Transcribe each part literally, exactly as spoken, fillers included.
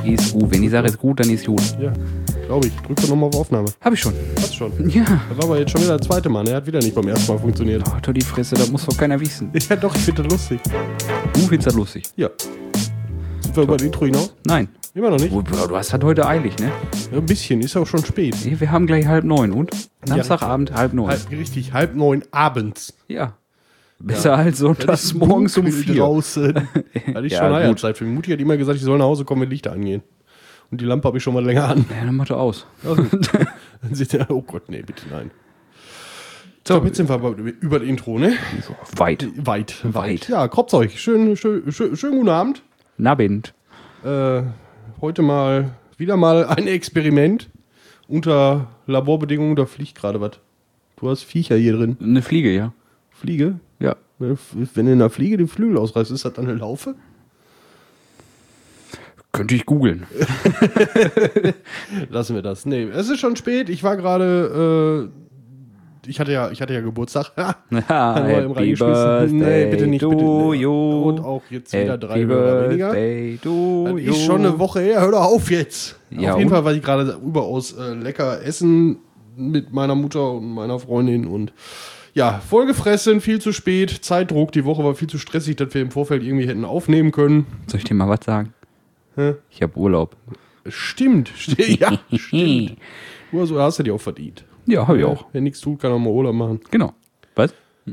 ist gut. Wenn ich sage, ist gut, dann ist gut. Ja, glaube ich. Drück doch nochmal auf Aufnahme. Hab ich schon. Hast schon. Ja. Das war aber jetzt schon wieder der zweite Mal. Er hat wieder nicht beim ersten Mal funktioniert. Oh, tu die Fresse, das muss doch keiner wissen. Ja doch, ich finde das lustig. Du findest das lustig? Ja. Sind wir über das Intro hinaus? Nein. Immer noch nicht? Du, du hast das heute eilig, ne? Ja, ein bisschen, ist auch schon spät. Wir haben gleich halb neun und? Samstagabend halb neun. Halb, richtig, halb neun abends. Ja. Besser ja. als sonntags morgens um vier. Draußen. Das ist Ja, schon gut. Heiratzeit. Für mich Mutti hat immer gesagt, ich soll nach Hause kommen, wenn Lichter angehen. Und die Lampe habe ich schon mal länger an. Ja, dann mach doch aus. Dann sieht er, oh Gott, nee, bitte nein. So, jetzt sind wir aber über das Intro, ne? Weit. Weit, weit. Weit. Ja, Kropzeug, schön, schön, schön, schönen guten Abend. Nabend. Äh, heute mal, wieder mal ein Experiment. Unter Laborbedingungen, da fliegt gerade was. Du hast Viecher hier drin. Eine Fliege, ja. Fliege? Ja. Wenn du in der Fliege den Flügel ausreißt, ist das dann eine Laufe? Könnte ich googeln. Lassen wir das. Nee, es ist schon spät. Ich war gerade, äh, ich hatte ja, ich hatte ja Geburtstag. Ha! Happy Birthday Nee, bitte nicht. to Bitte. you. Und auch jetzt wieder Happy drei Hörer weniger. Birthday to Das you. ist schon eine Woche her. Hör doch auf jetzt. Ja, auf jeden und? Fall war ich gerade überaus äh, lecker essen mit meiner Mutter und meiner Freundin und ja, vollgefressen, viel zu spät, Zeitdruck. Die Woche war viel zu stressig, dass wir im Vorfeld irgendwie hätten aufnehmen können. Soll ich dir mal was sagen? Hä? Ich habe Urlaub. Stimmt, sti- ja, stimmt. Nur so hast du dir auch verdient. Ja, habe ich auch. Wer nichts tut, kann auch mal Urlaub machen. Genau. Was?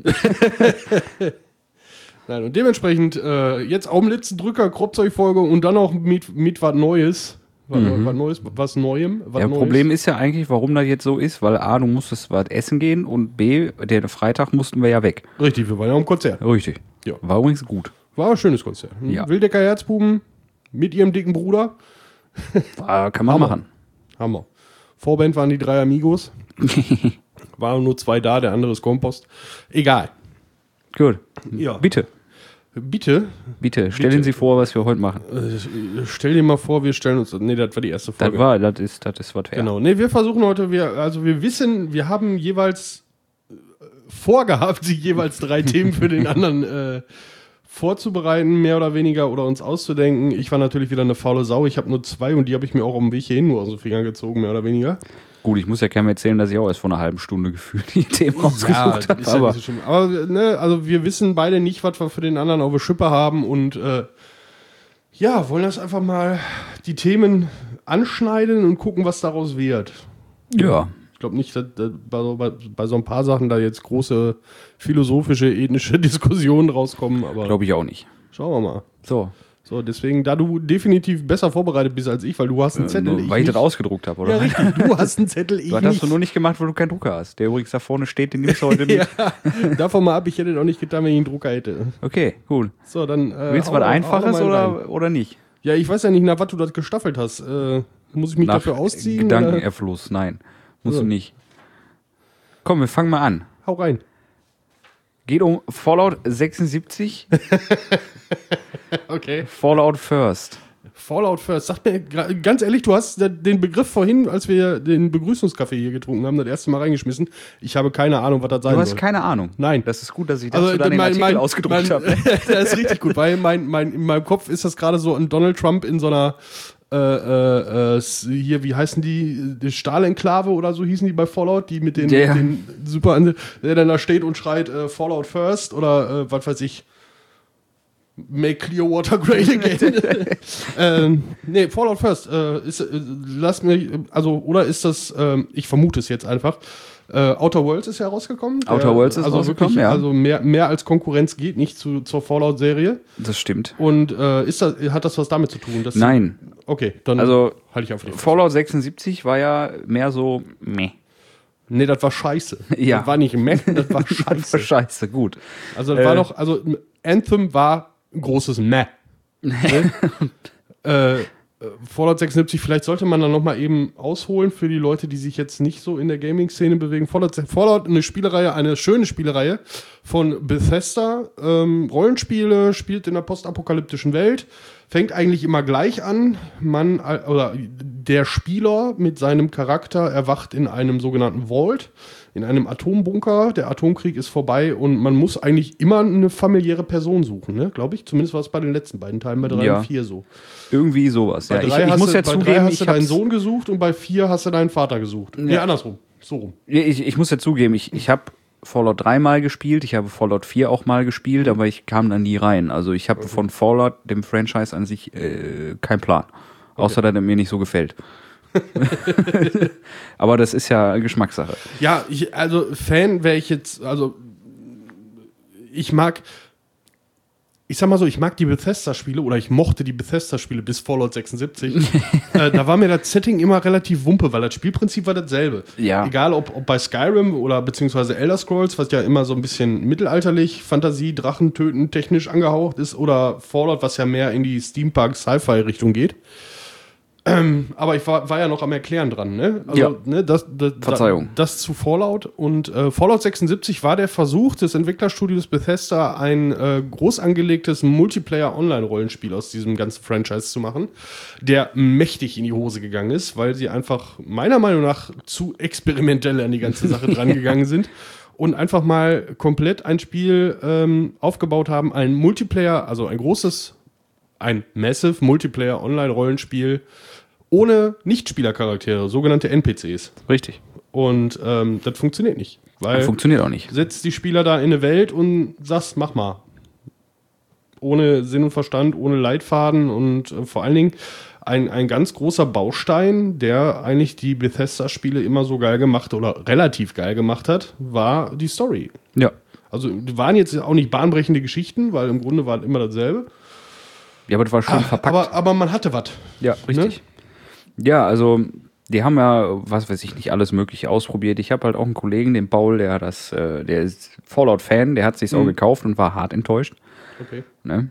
Nein, und dementsprechend äh, jetzt auf dem letzten Drücker Kropzeug-Folge und dann auch mit, mit was Neues. Was, Mhm. was Neues, was Neuem. Was Ja, Neues. Problem ist ja eigentlich, warum das jetzt so ist, weil A, du musstest was essen gehen und B, der Freitag mussten wir ja weg. Richtig, wir waren ja am Konzert. Richtig. Ja. War übrigens gut. War ein schönes Konzert. Ja. Wildecker Herzbuben mit ihrem dicken Bruder. War, kann man Hammer. machen. Hammer. Vorband waren die drei Amigos. Waren nur zwei da, der andere ist Kompost. Egal. Gut. Ja. Bitte, Bitte, bitte, stellen Sie vor, was wir heute machen. äh, stell dir mal vor, wir stellen uns. Nee, das war die erste Folge. Das war, das ist, das ist was fair. Genau. Nee, wir versuchen heute, wir, also wir wissen, wir haben jeweils äh, vorgehabt, sich jeweils drei Themen für den anderen äh, vorzubereiten, mehr oder weniger, oder uns auszudenken. Ich war natürlich wieder eine faule Sau. Ich habe nur zwei und die habe ich mir auch auf dem Weg hierhin nur aus den Fingern gezogen, mehr oder weniger. Gut, ich muss ja keinem erzählen, dass ich auch erst vor einer halben Stunde gefühlt die Themen rausgesucht habe. ist ja Aber nicht so schlimm. Aber ne, also wir wissen beide nicht, was wir für den anderen auf der Schippe haben und äh, ja, wollen das einfach mal die Themen anschneiden und gucken, was daraus wird. ja, Ich glaube nicht, dass, dass bei, so, bei, bei so ein paar Sachen da jetzt große philosophische, ethnische Diskussionen rauskommen, aber glaube ich auch nicht. schauen wir mal. So, So, deswegen, da du definitiv besser vorbereitet bist als ich, weil du hast einen Zettel, nur, weil ich das ausgedruckt habe, oder? Ja, richtig, du hast einen Zettel, ich Das nicht. hast du nur nicht gemacht, weil du keinen Drucker hast. Der übrigens da vorne steht, den nimmst du heute mit. Ja, davon mal ab, ich hätte das auch nicht getan, wenn ich einen Drucker hätte. Okay, cool. So, dann. Äh, Willst du hau- was hau Einfaches mal rein. oder, oder nicht? Ja, ich weiß ja nicht, nach was du das gestaffelt hast. Äh, muss ich mich Nach dafür ausziehen? Gedankenerfluss, nein. Musst Ja. du nicht. Komm, wir fangen mal an. Oder? Hau rein. Geht um Fallout sechsundsiebzig, Okay. Fallout First. Fallout First. Sag mir gra- ganz ehrlich, du hast den Begriff vorhin, als wir den Begrüßungskaffee hier getrunken haben, das erste Mal reingeschmissen. Ich habe keine Ahnung, was das sein Du hast soll. keine Ahnung. Nein. Das ist gut, dass ich dazu dann den mein- Artikel mein- ausgedruckt mein- habe. Das ist richtig gut, weil mein, mein, in meinem Kopf ist das gerade so ein Donald Trump in so einer äh, äh, äh, s- hier, wie heißen die, die Stahlenklave oder so hießen die bei Fallout, die mit den, Ja, ja. mit den super, der dann da steht und schreit äh, Fallout First oder äh, was weiß ich, Make Clearwater Great Again. ähm, nee, Fallout First, äh, ist, äh, lass mich, also, oder ist das, ähm, ich vermute es jetzt einfach, äh, Outer Worlds ist ja rausgekommen. Der- Outer Worlds ist also rausgekommen, wirklich, ja. Also mehr, mehr als Konkurrenz geht nicht zu, zur Fallout-Serie. Das stimmt. Und äh, ist das, hat das was damit zu tun? Dass Nein. Okay, dann Also, halte ich einfach die Fresse. Fallout sechsundsiebzig war ja mehr so meh. Nee, das war scheiße. Ja. Das war nicht meh, das war Das war scheiße. scheiße, gut. Also das war Äh. doch, also Anthem war ein großes Meh. Ne? äh, äh, Fallout sechsundsiebzig, vielleicht sollte man dann nochmal eben ausholen für die Leute, die sich jetzt nicht so in der Gaming-Szene bewegen. Fallout, Fallout, eine Spielereihe, eine schöne Spielereihe von Bethesda. Ähm, Rollenspiele, spielt in einer postapokalyptischen Welt. Fängt eigentlich immer gleich an. Man, äh, oder der Spieler mit seinem Charakter erwacht in einem sogenannten Vault, in einem Atombunker. Der Atomkrieg ist vorbei und man muss eigentlich immer eine familiäre Person suchen, ne? Glaube ich. Zumindest war es bei den letzten beiden Teilen, bei drei Ja. und vier so. Irgendwie sowas. Bei Ja. drei Ich, ich hast muss du, ja bei zugeben, drei hast ich du deinen hab's- Sohn gesucht und bei vier hast du deinen Vater gesucht. Nee, andersrum. So rum. Ich, ich muss ja zugeben, ich, ich habe Fallout drei mal gespielt, ich habe Fallout vier auch mal gespielt, aber ich kam da nie rein. Also ich habe Okay. von Fallout, dem Franchise an sich, äh, keinen Plan. Außer, dass er mir nicht so gefällt. Aber das ist ja Geschmackssache. Ja, ich, also Fan wäre ich jetzt, also ich mag, ich sag mal so, ich mag die Bethesda-Spiele oder ich mochte die Bethesda-Spiele bis Fallout sechsundsiebzig. äh, da war mir das Setting immer relativ wumpe, weil das Spielprinzip war dasselbe. Ja. Egal ob, ob bei Skyrim oder beziehungsweise Elder Scrolls, was ja immer so ein bisschen mittelalterlich, Fantasie, Drachen töten, technisch angehaucht ist, oder Fallout, was ja mehr in die Steampunk-Sci-Fi-Richtung geht. Ähm, aber ich war, war ja noch am Erklären dran, ne? Also, Ja. ne, das, das, Verzeihung. Das zu Fallout. Und äh, Fallout sechsundsiebzig war der Versuch des Entwicklerstudios Bethesda, ein äh, groß angelegtes Multiplayer-Online-Rollenspiel aus diesem ganzen Franchise zu machen, der mächtig in die Hose gegangen ist, weil sie einfach meiner Meinung nach zu experimentell an die ganze Sache drangegangen sind. Und einfach mal komplett ein Spiel ähm, aufgebaut haben, ein Multiplayer, also ein großes, ein Massive Multiplayer-Online-Rollenspiel ohne Nichtspielercharaktere, sogenannte N P Cs. Richtig. Und ähm, das funktioniert nicht. Weil Funktioniert auch nicht. setzt die Spieler da in eine Welt und sagst, mach mal. Ohne Sinn und Verstand, ohne Leitfaden und äh, vor allen Dingen ein, ein ganz großer Baustein, der eigentlich die Bethesda-Spiele immer so geil gemacht oder relativ geil gemacht hat, war die Story. Ja. Also die waren jetzt auch nicht bahnbrechende Geschichten, weil im Grunde war immer dasselbe. Ja, aber das war schön verpackt. Aber, aber man hatte was. Ja, richtig. Ja, also die haben ja, was weiß ich nicht, alles Mögliche ausprobiert. Ich habe halt auch einen Kollegen, den Paul, der das, äh, der ist Fallout-Fan, der hat sich's auch gekauft und war hart enttäuscht. Okay. Ne?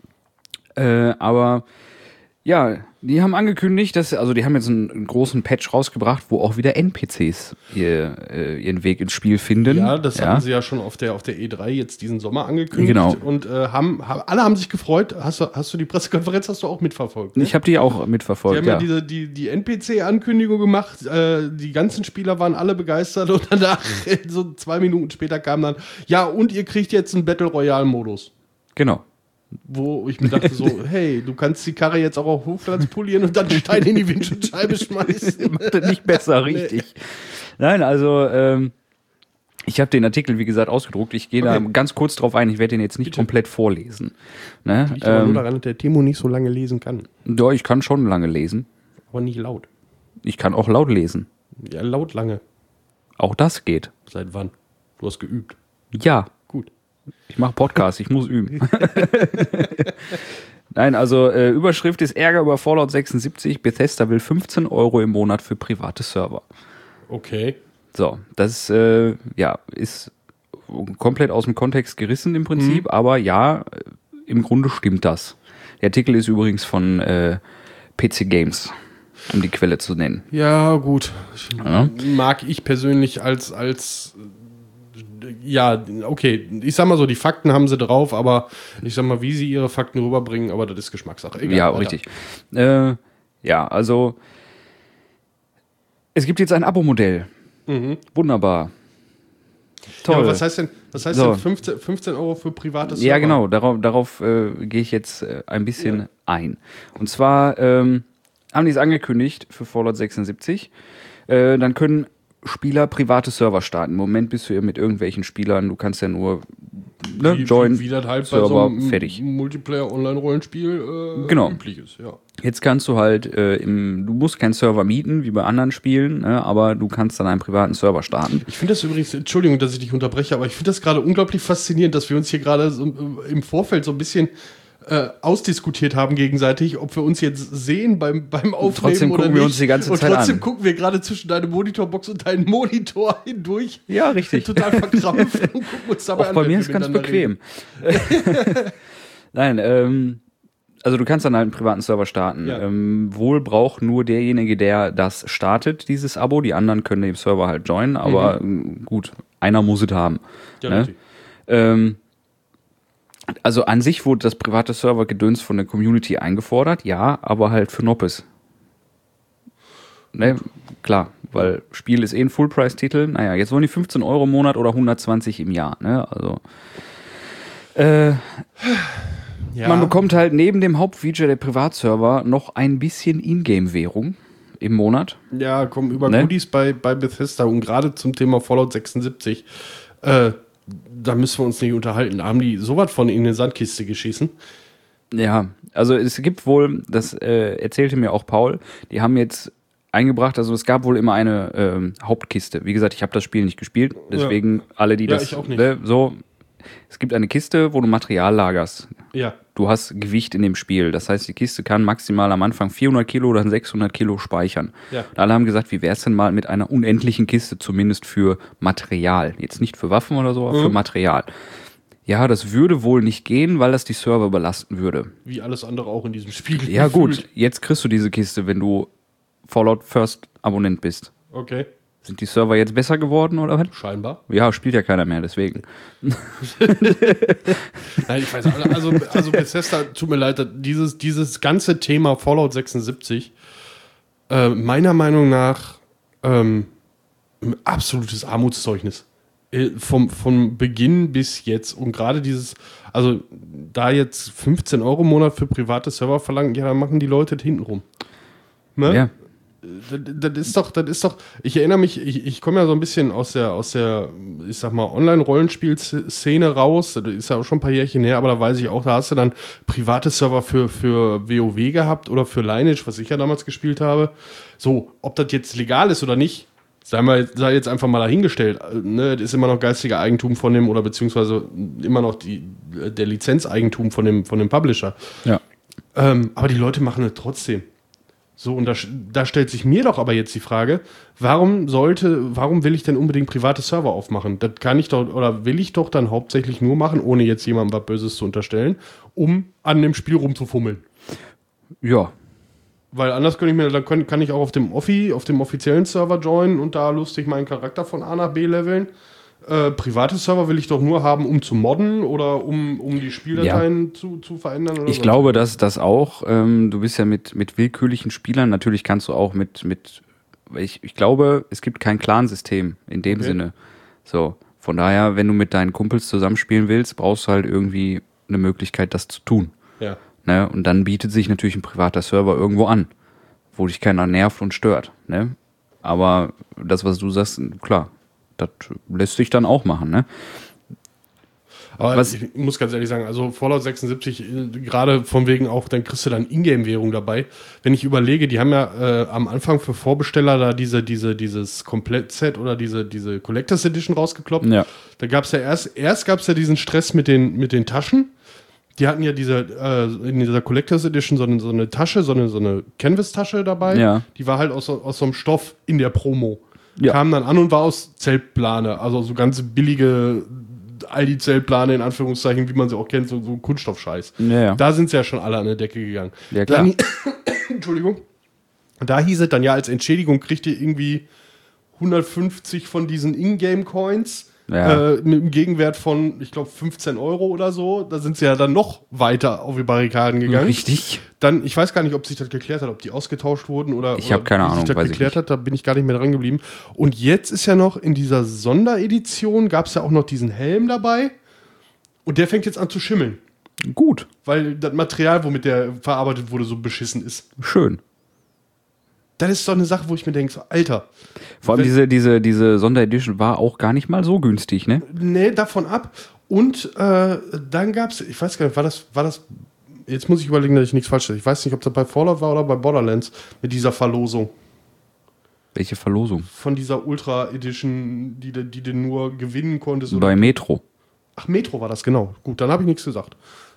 Äh, aber ja, die haben angekündigt, dass, also die haben jetzt einen, einen großen Patch rausgebracht, wo auch wieder N P Cs ihr, äh, ihren Weg ins Spiel finden. Ja, das hatten sie ja schon auf der, auf der E drei jetzt diesen Sommer angekündigt. Genau. Und äh, haben, haben, alle haben sich gefreut. Hast du, hast du die Pressekonferenz hast du auch mitverfolgt? Ne? Ich habe die auch Sie mitverfolgt, haben ja, ja. diese, die, die N P C-Ankündigung gemacht. Äh, die ganzen Spieler waren alle begeistert. Und danach, so zwei Minuten später kam dann, ja, und ihr kriegt jetzt einen Battle Royale-Modus. Genau. Wo ich mir dachte so, hey, du kannst die Karre jetzt auch auf Hochglanz polieren und dann Steine in die Windschutzscheibe schmeißen. Macht das nicht besser, richtig. Nein, also ähm, ich habe den Artikel, wie gesagt, ausgedruckt. Ich gehe Okay. da ganz kurz drauf ein. Ich werde den jetzt nicht Bitte. komplett vorlesen. Ne? Liegt aber nur Ähm, daran, dass der Timo nicht so lange lesen kann. ja, ich kann schon lange lesen. Aber nicht laut. Ich kann auch laut lesen. Ja, laut lange. Auch das geht. Seit wann? Du hast geübt. Ja, Gut. ich mache Podcasts, ich muss üben. Nein, also äh, Überschrift ist Ärger über Fallout sechsundsiebzig. Bethesda will fünfzehn Euro im Monat für private Server. Okay. So, das äh, ja, ist komplett aus dem Kontext gerissen im Prinzip, aber ja, im Grunde stimmt das. Der Artikel ist übrigens von äh, P C Games, um die Quelle zu nennen. Ja, gut. Ja. Mag ich persönlich als, als äh, ja, okay, ich sag mal so, die Fakten haben sie drauf, aber ich sag mal, wie sie ihre Fakten rüberbringen, aber das ist Geschmackssache. Egal, Ja, weiter. richtig. Äh, ja, also es gibt jetzt ein Abo-Modell. Mhm. Wunderbar. Ja, Toll. aber was heißt denn, was heißt So. denn fünfzehn, fünfzehn Euro für privates Ja, Server? genau, darauf, darauf äh, gehe ich jetzt äh, ein bisschen ein. Und zwar ähm, haben die es angekündigt für Fallout sechsundsiebzig. Äh, dann können Spieler private Server starten. Im Moment bist du ja mit irgendwelchen Spielern, du kannst ja nur ne, Wie, join, wie, wie das halt Server, bei so einem fertig. Multiplayer-Online-Rollenspiel äh, Genau. üblich ist. Ja. Jetzt kannst du halt, äh, im, du musst keinen Server mieten, wie bei anderen Spielen, ne, aber du kannst dann einen privaten Server starten. Ich finde das übrigens, Entschuldigung, dass ich dich unterbreche, aber ich finde das gerade unglaublich faszinierend, dass wir uns hier gerade so, äh, im Vorfeld so ein bisschen äh, ausdiskutiert haben gegenseitig, ob wir uns jetzt sehen beim, beim Aufnehmen trotzdem oder gucken nicht. wir uns die ganze und Zeit trotzdem an. gucken wir gerade zwischen deine Monitorbox und deinen Monitor hindurch. Ja, richtig. Total verkrampft und gucken uns dabei Auch an. bei wenn mir wir ist ganz miteinander bequem. Nein, ähm, also du kannst dann halt einen privaten Server starten. Ja. Ähm, wohl braucht nur derjenige, der das startet, dieses Abo. Die anderen können den Server halt joinen, aber mhm. gut, einer muss es haben. Ja, ne? natürlich. ähm, also an sich wurde das private Server-Gedöns von der Community eingefordert, ja, aber halt für Noppes. ne, klar, weil Spiel ist eh ein Full-Price-Titel. Naja, jetzt wollen die fünfzehn Euro im Monat oder hundertzwanzig im Jahr, ne? Also, äh, ja. Man bekommt halt neben dem Hauptfeature der Privatserver noch ein bisschen Ingame-Währung im Monat. Ja, kommen über ne? Goodies bei, bei Bethesda und gerade zum Thema Fallout sechsundsiebzig, äh, da müssen wir uns nicht unterhalten. Haben die sowas von in eine Sandkiste geschissen? Ja, also es gibt wohl, das äh, erzählte mir auch Paul, die haben jetzt eingebracht, also es gab wohl immer eine ähm, Hauptkiste. Wie gesagt, ich habe das Spiel nicht gespielt, deswegen ja. alle, die ja, das ich auch nicht. Ne, so, es gibt eine Kiste, wo du Material lagerst. Ja. Du hast Gewicht in dem Spiel. Das heißt, die Kiste kann maximal am Anfang vierhundert Kilo oder sechshundert Kilo speichern. Ja. Und alle haben gesagt, wie wäre es denn mal mit einer unendlichen Kiste, zumindest für Material. Jetzt nicht für Waffen oder so, aber mhm. für Material. Ja, das würde wohl nicht gehen, weil das die Server belasten würde. Wie alles andere auch in diesem Spiel. Ja gut, jetzt kriegst du diese Kiste, wenn du Fallout First Abonnent bist. Okay. Sind die Server jetzt besser geworden oder was? Scheinbar. Ja, spielt ja keiner mehr, deswegen. Nein, ich weiß, also, also Bethesda, tut mir leid, dieses, dieses ganze Thema Fallout sechsundsiebzig, äh, meiner Meinung nach ähm, ein absolutes Armutszeugnis. Äh, vom, vom Beginn bis jetzt. Und gerade dieses, also da jetzt fünfzehn Euro im Monat für private Server verlangen, ja, dann machen die Leute das hintenrum. Ne? Ja. Das, das ist doch, das ist doch, ich erinnere mich, ich, ich komme ja so ein bisschen aus der, aus der, ich sag mal, Online-Rollenspiel-Szene raus, das ist ja auch schon ein paar Jährchen her, aber da weiß ich auch, da hast du dann private Server für, für WoW gehabt oder für Lineage, was ich ja damals gespielt habe. So, ob das jetzt legal ist oder nicht, sei, mal, sei jetzt einfach mal dahingestellt, ne, das ist immer noch geistiger Eigentum von dem, oder beziehungsweise immer noch die, der Lizenzeigentum von dem, von dem Publisher. Ja. Ähm, aber die Leute machen es trotzdem. So, und da, da stellt sich mir doch aber jetzt die Frage, warum sollte, warum will ich denn unbedingt private Server aufmachen? Das kann ich doch, oder will ich doch dann hauptsächlich nur machen, ohne jetzt jemandem was Böses zu unterstellen, um an dem Spiel rumzufummeln. Ja. Weil anders kann ich mir, dann kann, kann ich auch auf dem Offi, auf dem offiziellen Server joinen und da lustig meinen Charakter von A nach B leveln. Äh, private Server will ich doch nur haben, um zu modden oder um, um die Spieldateien ja. zu, zu verändern. Oder ich so. glaube, dass das auch, ähm, du bist ja mit, mit willkürlichen Spielern, natürlich kannst du auch mit, mit ich, ich glaube, es gibt kein Clansystem in dem okay. Sinne. So, von daher, wenn du mit deinen Kumpels zusammenspielen willst, brauchst du halt irgendwie eine Möglichkeit, das zu tun. Ja. Ne? Und dann bietet sich natürlich ein privater Server irgendwo an, wo dich keiner nervt und stört. Ne? Aber das, was du sagst, klar, das lässt sich dann auch machen, ne? Aber was, ich muss ganz ehrlich sagen, also Fallout sechsundsiebzig, gerade von wegen auch, dann kriegst du dann Ingame-Währung dabei. Wenn ich überlege, die haben ja äh, am Anfang für Vorbesteller da diese, diese, dieses Komplett-Set oder diese, diese Collectors Edition rausgekloppt. Ja. Da gab es ja erst, erst gab es ja diesen Stress mit den, mit den Taschen. Die hatten ja diese, äh, in dieser Collectors Edition so eine, so eine Tasche, so eine, so eine Canvas-Tasche dabei. Ja. Die war halt aus, aus so einem Stoff in der Promo. Ja. Kam dann an und war aus Zeltplane, also so ganz billige Aldi-Zeltplane in Anführungszeichen, wie man sie auch kennt, so, so Kunststoffscheiß. Ja, ja. Da sind sie ja schon alle an die Decke gegangen. Ja, klar. Dann, Entschuldigung. Da hieß es dann ja, als Entschädigung kriegt ihr irgendwie hundertfünfzig von diesen Ingame-Coins. Ja. Äh, mit einem Gegenwert von, ich glaube, fünfzehn Euro oder so. Da sind sie ja dann noch weiter auf die Barrikaden gegangen. Richtig. Dann, ich weiß gar nicht, ob sich das geklärt hat, ob die ausgetauscht wurden oder, ich habe keine wie Ahnung, sich das weiß geklärt ich nicht. hat. Da bin ich gar nicht mehr dran geblieben. Und jetzt ist ja noch in dieser Sonderedition, gab es ja auch noch diesen Helm dabei. Und der fängt jetzt an zu schimmeln. Gut. Weil das Material, womit der verarbeitet wurde, so beschissen ist. Schön. Das ist doch eine Sache, wo ich mir denke, so, Alter. Vor allem diese, diese, diese Sonderedition war auch gar nicht mal so günstig, ne? Nee, davon ab. Und äh, dann gab es, ich weiß gar nicht, war das, war das, jetzt muss ich überlegen, dass ich nichts falsch sage. Ich weiß nicht, ob das bei Fallout war oder bei Borderlands mit dieser Verlosung. Welche Verlosung? Von dieser Ultra Edition, die, die du nur gewinnen konntest. Bei oder? Metro. Ach, Metro war das, genau. Gut, dann habe ich nichts gesagt.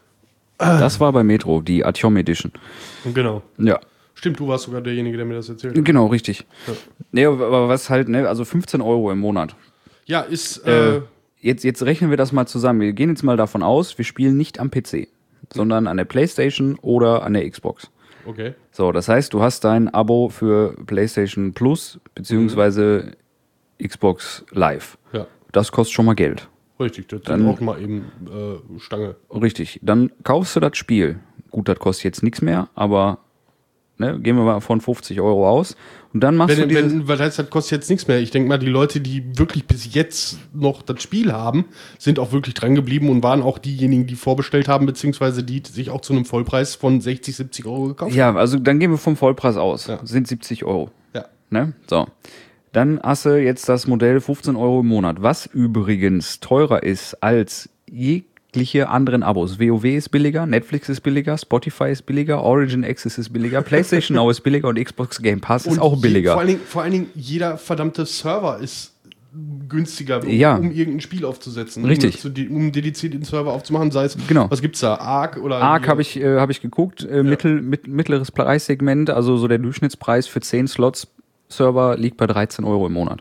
Das war bei Metro, die Artyom Edition. Genau. Ja. Stimmt, du warst sogar derjenige, der mir das erzählt hat. Genau, richtig. Ja. Nee, aber was halt, ne, also fünfzehn Euro im Monat. Ja, ist. Äh, äh, jetzt, jetzt rechnen wir das mal zusammen. Wir gehen jetzt mal davon aus, wir spielen nicht am P C, sondern an der PlayStation oder an der Xbox. Okay. So, das heißt, du hast dein Abo für PlayStation Plus beziehungsweise mhm. Xbox Live. Ja. Das kostet schon mal Geld. Richtig, das dann sind auch mal eben äh, Stange. Richtig, dann kaufst du das Spiel. Gut, das kostet jetzt nichts mehr, aber ne, gehen wir mal von fünfzig Euro aus. Und dann machst wenn, du dieses... wenn, weil das halt kostet jetzt nichts mehr. Ich denke mal, die Leute, die wirklich bis jetzt noch das Spiel haben, sind auch wirklich dran geblieben und waren auch diejenigen, die vorbestellt haben, beziehungsweise die sich auch zu einem Vollpreis von sechzig, siebzig Euro gekauft haben. Ja, also dann gehen wir vom Vollpreis aus. Ja. Sind siebzig Euro. Ja. Ne? So. Dann hast du jetzt das Modell fünfzehn Euro im Monat, was übrigens teurer ist als jegliche anderen Abos. WoW ist billiger, Netflix ist billiger, Spotify ist billiger, Origin Access ist billiger, PlayStation Now ist billiger und Xbox Game Pass ist Und auch billiger. Je, vor, allen Dingen, vor allen Dingen, jeder verdammte Server ist günstiger, um, Ja. um irgendein Spiel aufzusetzen. Richtig. Um, zu, um dediziert den Server aufzumachen, sei es, Genau. was gibt's da, Arc oder... Arc habe ich, äh, hab ich geguckt, äh, mittel, mit, mittleres Preissegment, also so der Durchschnittspreis für zehn Slots Server liegt bei dreizehn Euro im Monat.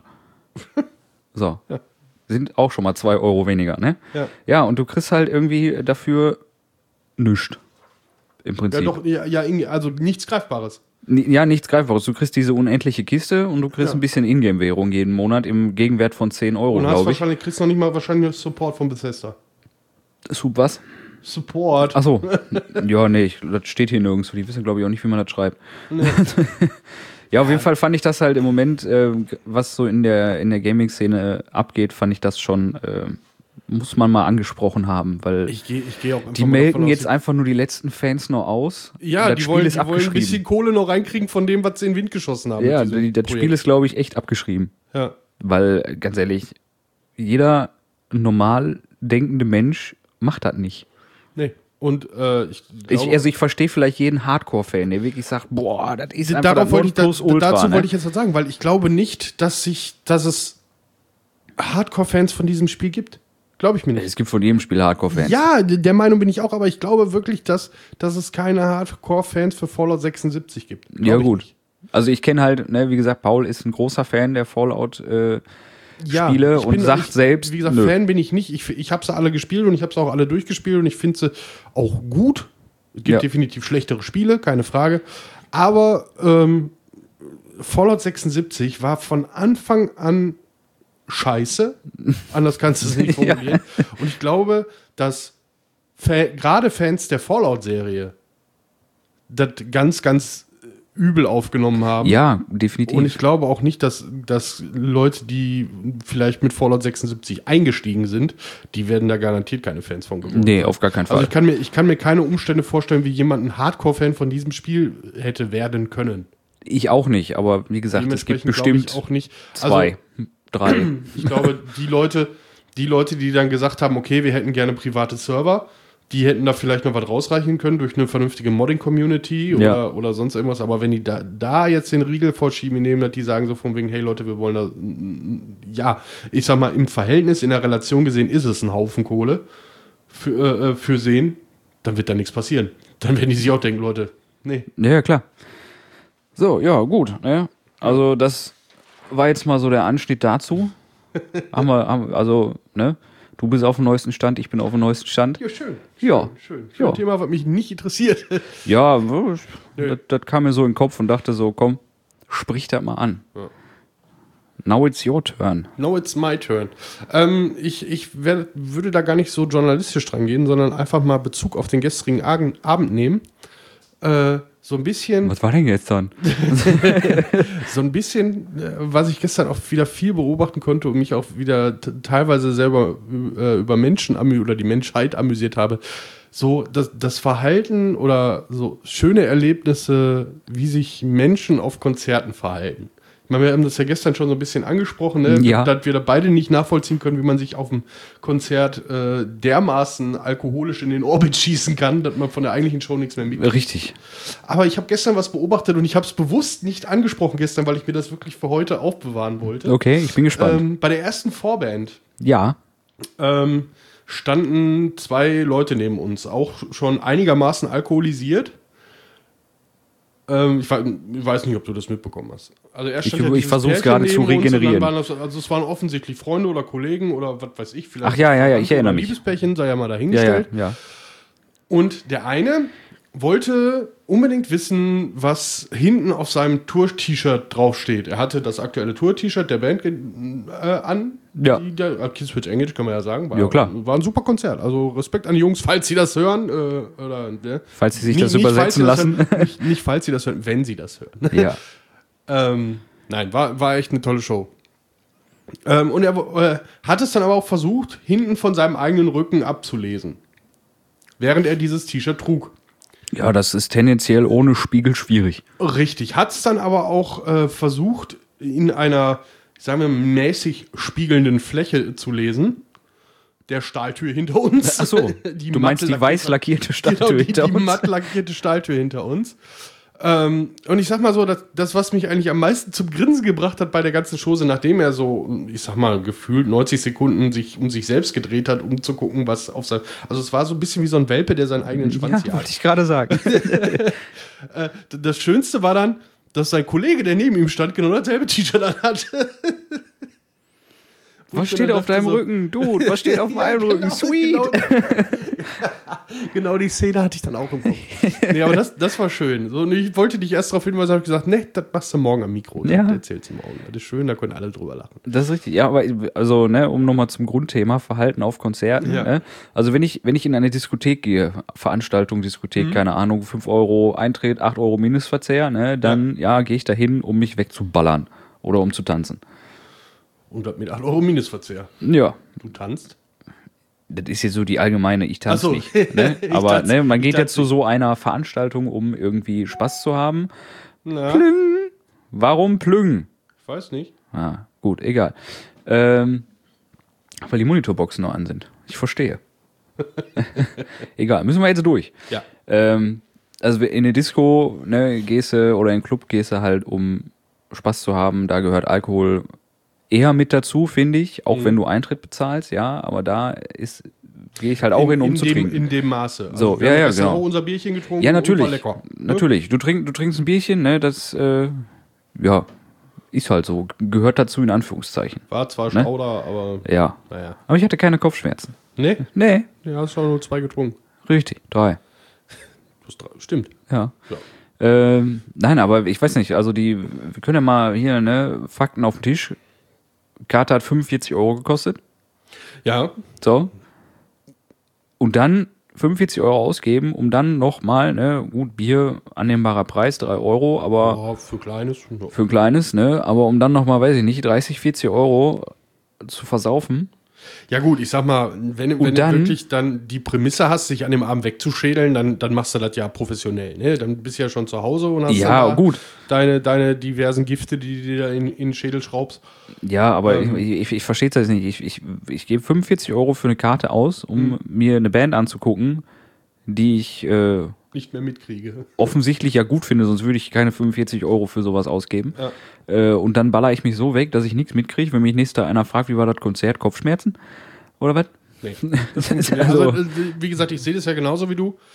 So. Ja. Sind auch schon mal zwei Euro weniger, ne? Ja. Ja, und du kriegst halt irgendwie dafür nichts. Im Ja, Prinzip. doch, ja, ja, irgendwie- also nichts Greifbares. N- Ja, nichts Greifbares. Du kriegst diese unendliche Kiste und du kriegst Ja. ein bisschen Ingame-Währung jeden Monat im Gegenwert von zehn Euro, Und hast glaube ich. wahrscheinlich, kriegst noch nicht mal wahrscheinlich Support von Bethesda. Sub was? Support. Achso. Ja, nee, ich, das steht hier nirgendwo. Die wissen, glaube ich, auch nicht, wie man das schreibt. Nee. Ja, auf jeden Fall fand ich das halt im Moment, äh, was so in der, in der Gaming-Szene abgeht, fand ich das schon, äh, muss man mal angesprochen haben, weil Ich gehe ich geh auch einfach die mal melken davon aus, jetzt einfach nur die letzten Fans noch aus. Ja, das die, Spiel wollen, ist die wollen ein abgeschrieben. bisschen Kohle noch reinkriegen von dem, was sie in den Wind geschossen haben. Ja, mit diesem die, das Projekt. Spiel ist, glaube ich, echt abgeschrieben. Ja. Weil, ganz ehrlich, jeder normal denkende Mensch macht das nicht. Nee. Und äh, ich Ich, glaube, also ich verstehe vielleicht jeden Hardcore-Fan, der wirklich sagt, boah, das ist einfach darauf das wollte ich, da, Nonplusultra, dazu ne? wollte ich jetzt was sagen, weil ich glaube nicht, dass sich, dass es Hardcore-Fans von diesem Spiel gibt. Glaube ich mir nicht. Es gibt von jedem Spiel Hardcore-Fans. Ja, d- der Meinung bin ich auch, aber ich glaube wirklich, dass, dass es keine Hardcore-Fans für Fallout sechsundsiebzig gibt. Glaub Ja, ich gut. nicht. Also ich kenne halt, ne, wie gesagt, Paul ist ein großer Fan der Fallout äh, Ja, Spiele ich und bin- sagt ich, selbst, Wie gesagt, nö. Fan bin ich nicht. Ich, ich habe sie alle gespielt und ich habe sie auch alle durchgespielt und ich finde sie auch gut. Es gibt Ja. definitiv schlechtere Spiele, keine Frage. Aber ähm, Fallout sechsundsiebzig war von Anfang an scheiße. Anders kannst du es nicht Ja. formulieren. Und ich glaube, dass Fa- gerade Fans der Fallout-Serie das ganz, ganz übel aufgenommen haben. Ja, definitiv. Und ich glaube auch nicht, dass, dass Leute, die vielleicht mit Fallout sechsundsiebzig eingestiegen sind, die werden da garantiert keine Fans von geworden. nee, auf gar keinen Fall. Also ich kann, mir, ich kann mir keine Umstände vorstellen, wie jemand ein Hardcore-Fan von diesem Spiel hätte werden können. ich auch nicht, aber wie gesagt, es gibt Dementsprechend glaube bestimmt ich auch nicht. zwei, drei. Also, ich glaube, die Leute, die Leute, die dann gesagt haben, okay, wir hätten gerne private Server, die hätten da vielleicht noch was rausreichen können durch eine vernünftige Modding-Community oder, Ja. oder sonst irgendwas. Aber wenn die da, da jetzt den Riegel vorschieben, nehmen, dass die sagen so von wegen, hey Leute, wir wollen da, mm, ja, ich sag mal, im Verhältnis, in der Relation gesehen, ist es ein Haufen Kohle für, äh, für sehen, dann wird da nichts passieren. Dann werden die sich auch denken, Leute, nee. Ja, ja, klar. So, ja, gut. Ne? Also das war jetzt mal so der Anschnitt dazu. haben wir, haben, also, ne? Du bist auf dem neuesten Stand, ich bin auf dem neuesten Stand. Ja, schön. Ja. Schön. Für Ja. ein Thema, was mich nicht interessiert. Ja, Nö. das, das kam mir so in den Kopf und dachte so, komm, sprich das mal an. Ja. Now it's your turn. No, it's my turn. Ähm, ich ich wär, würde da gar nicht so journalistisch dran gehen, sondern einfach mal Bezug auf den gestrigen Abend, Abend nehmen. Äh, so ein bisschen, Was war denn jetzt dann? so ein bisschen, äh, was ich gestern auch wieder viel beobachten konnte und mich auch wieder t- teilweise selber äh, über Menschen amü oder die Menschheit amüsiert habe. So das, das Verhalten oder so schöne Erlebnisse, wie sich Menschen auf Konzerten verhalten. Ich meine, wir haben das ja gestern schon so ein bisschen angesprochen, ne? Ja. Dass wir da beide nicht nachvollziehen können, wie man sich auf dem Konzert äh, dermaßen alkoholisch in den Orbit schießen kann, dass man von der eigentlichen Show nichts mehr mitkriegt. Richtig. Aber ich habe gestern was beobachtet und ich habe es bewusst nicht angesprochen gestern, weil ich mir das wirklich für heute aufbewahren wollte. Okay, ich bin gespannt. Ähm, bei der ersten Vorband Ja. ähm, standen zwei Leute neben uns, auch schon einigermaßen alkoholisiert. Ähm, ich, we- ich weiß nicht, ob du das mitbekommen hast. Also er stand Ich- ja ich dieses versuch's Pärchen gerade zu neben uns und dann regenerieren. Waren das, also es waren offensichtlich Freunde oder Kollegen oder was weiß ich. Vielleicht Ach ja, ja, ja, ich Verwandte erinnere oder mich. Liebespärchen, sei ja mal Ja, ja, dahingestellt. ja. Und der eine wollte unbedingt wissen, was hinten auf seinem Tour-T-Shirt draufsteht. Er hatte das aktuelle Tour-T-Shirt der Band ge- äh, an Ja. Die, der, Killswitch Engage kann man ja sagen. War, Ja, klar. War ein super Konzert. Also Respekt an die Jungs, falls sie das hören. Äh, oder, ne? Falls sie sich nicht, das nicht, übersetzen falls sie lassen. Das hören, nicht, nicht, falls sie das hören, wenn sie das hören. Ja. ähm, nein, war, war echt eine tolle Show. Ähm, und er äh, hat es dann aber auch versucht, hinten von seinem eigenen Rücken abzulesen. Während er dieses T-Shirt trug. Ja, das ist tendenziell ohne Spiegel schwierig. Richtig. Hat es dann aber auch äh, versucht, in einer, sagen wir, mäßig spiegelnden Fläche zu lesen. Der Stahltür hinter uns. Ach so, du meinst die weiß lackierte Stahltür genau, die, hinter die uns? Die matt lackierte Stahltür hinter uns. Ähm, und ich sag mal so, das, das, was mich eigentlich am meisten zum Grinsen gebracht hat bei der ganzen Chose, nachdem er so, ich sag mal, gefühlt neunzig Sekunden sich um sich selbst gedreht hat, um zu gucken, was auf sein. Also es war so ein bisschen wie so ein Welpe, der seinen eigenen Schwanz Ja, wollte ich gerade sagen. äh, das Schönste war dann, dass sein Kollege, der neben ihm stand, genau dasselbe T-Shirt anhatte. Was steht auf deinem so, Rücken? Dude, was steht auf ja, meinem genau, Rücken? Sweet! Genau, genau die Szene hatte ich dann auch im Kopf. Nee, aber das, das war schön. So, und ich wollte dich erst darauf hinweisen, habe ich gesagt, nee, das machst du morgen am Mikro. Ja. Das erzählst du morgen. Das ist schön, da können alle drüber lachen. Das ist richtig. Ja, aber also, ne, um nochmal zum Grundthema, Verhalten auf Konzerten. Ja. Ne? Also wenn ich, wenn ich in eine Diskothek gehe, Veranstaltung, Diskothek, mhm. keine Ahnung, fünf Euro Eintritt, acht Euro Mindestverzehr, ne, dann ja, ja gehe ich dahin, um mich wegzuballern oder um zu tanzen. Und das mit acht Euro Mindestverzehr. Ja. Du tanzt? Das ist jetzt so die allgemeine, ich tanze so. nicht. Ne? Aber tanz, ne, man geht jetzt zu nicht. so einer Veranstaltung, um irgendwie Spaß zu haben. Na? Plüng. Warum plüng? Ich weiß nicht. Ah, gut, egal. Ähm, weil die Monitorboxen noch an sind. Ich verstehe. Egal, müssen wir jetzt durch. Ja. Ähm, also in eine Disco, ne, gehst du, oder in einen Club gehst du halt, um Spaß zu haben. Da gehört Alkohol eher mit dazu, finde ich, auch mhm. wenn du Eintritt bezahlst, ja, aber da ist gehe ich halt auch in, hin, um in zu dem, trinken. In dem Maße. Also so, wir ja, haben ja, gestern genau. auch unser Bierchen getrunken. Ja, natürlich. Und war lecker. Natürlich. Du, trink, du trinkst ein Bierchen, ne, das, äh, ja, ist halt so. Gehört dazu in Anführungszeichen. War zwar ne? Stauder, aber. Ja. Naja. Aber ich hatte keine Kopfschmerzen. Nee? Nee. Ja, hast du nur zwei getrunken. Richtig, drei. Plus drei. Stimmt. Ja. ja. Ähm, nein, aber ich weiß nicht, also die, wir können ja mal hier, ne, Fakten auf den Tisch. Karte hat fünfundvierzig Euro gekostet. Ja. So. Und dann fünfundvierzig Euro ausgeben, um dann nochmal, ne, gut, Bier, annehmbarer Preis, drei Euro, aber. Ja, für Kleines. Ja. Für ein Kleines, ne, aber um dann nochmal, weiß ich nicht, dreißig, vierzig Euro zu versaufen. Ja gut, ich sag mal, wenn, wenn dann, du wirklich dann die Prämisse hast, sich an dem Abend wegzuschädeln, dann, dann machst du das ja professionell. Ne? Dann bist du ja schon zu Hause und hast ja, dann da gut. Deine, deine diversen Gifte, die du dir in, in den Schädel schraubst. Ja, aber ähm, ich, ich, ich verstehe das nicht. Ich, ich, ich gebe fünfundvierzig Euro für eine Karte aus, um mhm. mir eine Band anzugucken, die ich äh, nicht mehr mitkriege. Offensichtlich ja gut finde, sonst würde ich keine fünfundvierzig Euro für sowas ausgeben. Ja. Äh, und dann baller ich mich so weg, dass ich nichts mitkriege. Wenn mich nächster einer fragt, wie war das Konzert, Kopfschmerzen? Oder was? Nee. also, also, wie gesagt, ich sehe das ja genauso wie du.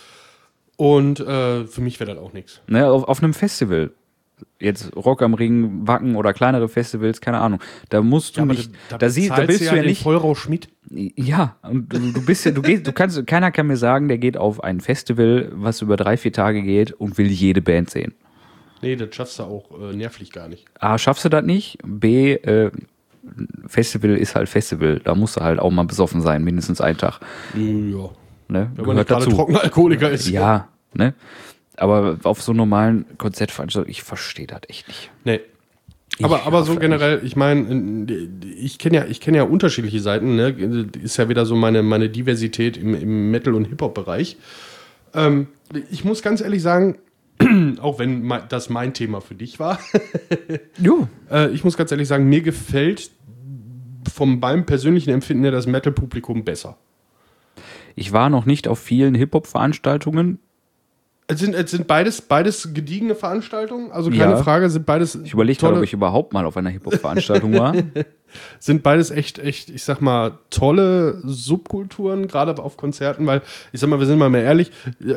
Und äh, für mich wäre das auch nichts. Ne, auf, auf einem Festival, jetzt Rock am Ring, Wacken oder kleinere Festivals, keine Ahnung, da musst du ja, nicht, da, da, da, sie, da willst du ja, ja nicht. Vollrausch mit. Ja, und du, du bist ja, du gehst, du kannst, keiner kann mir sagen, der geht auf ein Festival, was über drei, vier Tage geht und will jede Band sehen. Nee, das schaffst du auch äh, nervlich gar nicht. A, schaffst du das nicht, B, äh, Festival ist halt Festival, da musst du halt auch mal besoffen sein, mindestens einen Tag. Ja. Ne? Wenn man nicht gerade trockener Alkoholiker ist. Ja, ne? Aber auf so normalen Konzertveranstaltungen, ich verstehe das echt nicht. Nee. Aber, aber so generell, ich meine, ich kenne ja, ich kenn ja unterschiedliche Seiten, ne? Ist ja wieder so meine, meine Diversität im, im Metal- und Hip-Hop-Bereich. Ähm, ich muss ganz ehrlich sagen, auch wenn das mein Thema für dich war, jo. äh, ich muss ganz ehrlich sagen, mir gefällt von meinem persönlichen Empfinden her das Metal-Publikum besser. Ich war noch nicht auf vielen Hip-Hop-Veranstaltungen. Es sind, es sind beides, beides gediegene Veranstaltungen, also keine ja. Frage, sind beides. Ich überlege gerade, ob ich überhaupt mal auf einer Hip-Hop-Veranstaltung war. Sind beides echt, echt, ich sag mal, tolle Subkulturen, gerade auf Konzerten, weil, ich sag mal, wir sind mal mehr ehrlich, äh,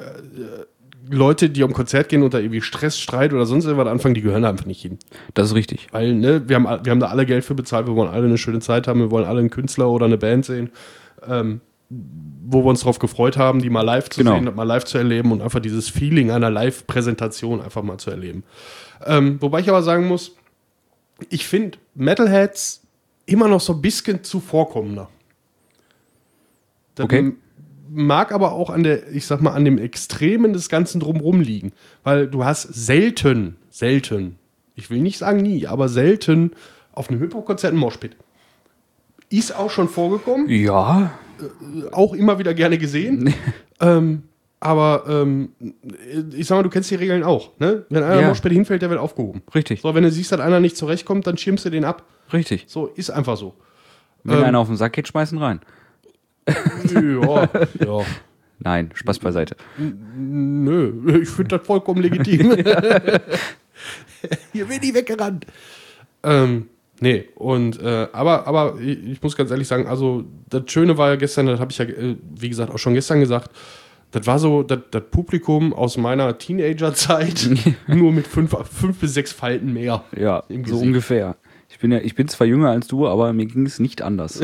Leute, die am Konzert gehen und da irgendwie Stress, Streit oder sonst irgendwas anfangen, die gehören da einfach nicht hin. Das ist richtig. Weil, ne, wir haben, wir haben da alle Geld für bezahlt, wir wollen alle eine schöne Zeit haben, wir wollen alle einen Künstler oder eine Band sehen, ähm, wo wir uns darauf gefreut haben, die mal live zu genau. sehen, mal live zu erleben und einfach dieses Feeling einer Live-Präsentation einfach mal zu erleben. Ähm, wobei ich aber sagen muss, ich finde, Metalheads immer noch so ein bisschen zuvorkommender. Das Okay. mag aber auch an der, ich sag mal, an dem Extremen des Ganzen drumherum liegen. Weil du hast selten, selten, ich will nicht sagen nie, aber selten auf einem Hip-Hop-Konzert ein Moshpit. Ist auch schon vorgekommen, Ja. auch immer wieder gerne gesehen. ähm, aber ähm, ich sag mal, du kennst die Regeln auch. Ne? Wenn einer Ja. Moshpit hinfällt, der wird aufgehoben. Richtig. So, wenn du siehst, dass einer nicht zurechtkommt, dann schirmst du den ab. Richtig. So, ist einfach so. Wenn Ähm. einer auf den Sack geht, schmeißen rein. Ja, ja. Nein, Spaß beiseite. Nö, ich finde das vollkommen legitim. Hier wird die weggerannt. Ähm, nee, und, äh, aber, aber ich, ich muss ganz ehrlich sagen, also, das Schöne war ja gestern, das habe ich ja, äh, wie gesagt, auch schon gestern gesagt, das war so das, das Publikum aus meiner Teenagerzeit, nur mit fünf, fünf bis sechs Falten mehr. Ja, Im so Gesicht. ungefähr. Ich bin ja, ich bin zwar jünger als du, aber mir ging es nicht anders.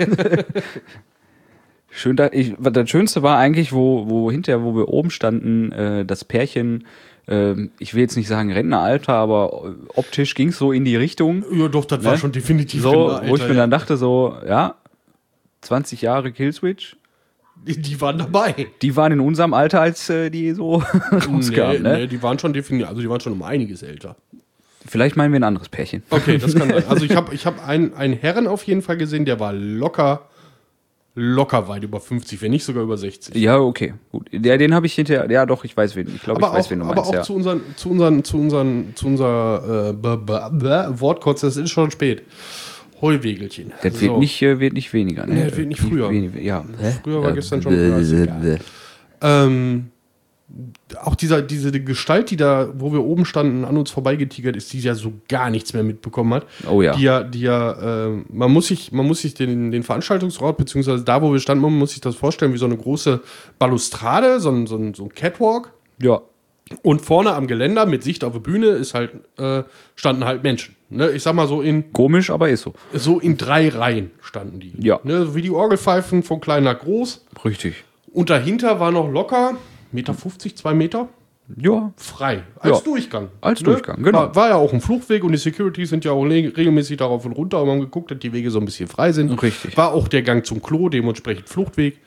Schön, da, ich, das Schönste war eigentlich, wo, wo hinterher, wo wir oben standen, äh, das Pärchen, äh, ich will jetzt nicht sagen Rentneralter, aber optisch ging es so in die Richtung. Ja, doch, das Ne? war schon definitiv So, Kinder, wo ich Alter, mir ja. dann dachte, so, ja, zwanzig Jahre Killswitch, Die, die waren dabei. die waren in unserem Alter, als äh, die so rauskamen. nee, Ne? nee, die waren schon definitiv, also die waren schon um einiges älter. Vielleicht meinen wir ein anderes Pärchen. Okay, das kann sein. Also ich habe ich hab einen, einen Herren auf jeden Fall gesehen, der war locker, locker weit über fünfzig, wenn nicht sogar über sechzig. Ja, okay, gut. Ja, den habe ich hinterher, ja doch, ich weiß wen, ich glaube, ich Aber weiß, auch, wen du aber meinst, auch ja. zu unseren, zu unseren, zu unseren, zu unserer äh, b- b- b- Wortkotz, das ist schon spät. Heuwegelchen. Das wird, So. nicht, äh, wird nicht weniger. Ne? Nee, das wird nicht früher. Wenig, ja. Früher war Ja, gestern schon bäh, alles bäh, egal. bäh. Ähm, auch dieser, diese Gestalt, die da, wo wir oben standen, an uns vorbeigetigert ist, die ja so gar nichts mehr mitbekommen hat. Oh ja. Die ja, die ja, äh, man muss sich, man muss sich den, den Veranstaltungsort, beziehungsweise da, wo wir standen, man muss sich das vorstellen wie so eine große Balustrade, so ein, so ein, so ein Catwalk. Ja. Und vorne am Geländer mit Sicht auf die Bühne ist halt, äh, standen halt Menschen. Ne? Ich sag mal so in, Komisch, aber ist so. so in drei Reihen standen die. Ja. Ne? Wie die Orgelpfeifen von klein nach groß. Richtig. Und dahinter war noch locker Meter fünfzig, zwei Meter Ja. frei. Als Ja. Durchgang. Als Durchgang, genau. War, war ja auch ein Fluchtweg und die Securities sind ja auch le- regelmäßig darauf und runter und haben geguckt, dass die Wege so ein bisschen frei sind. Richtig. War auch der Gang zum Klo, dementsprechend Fluchtweg.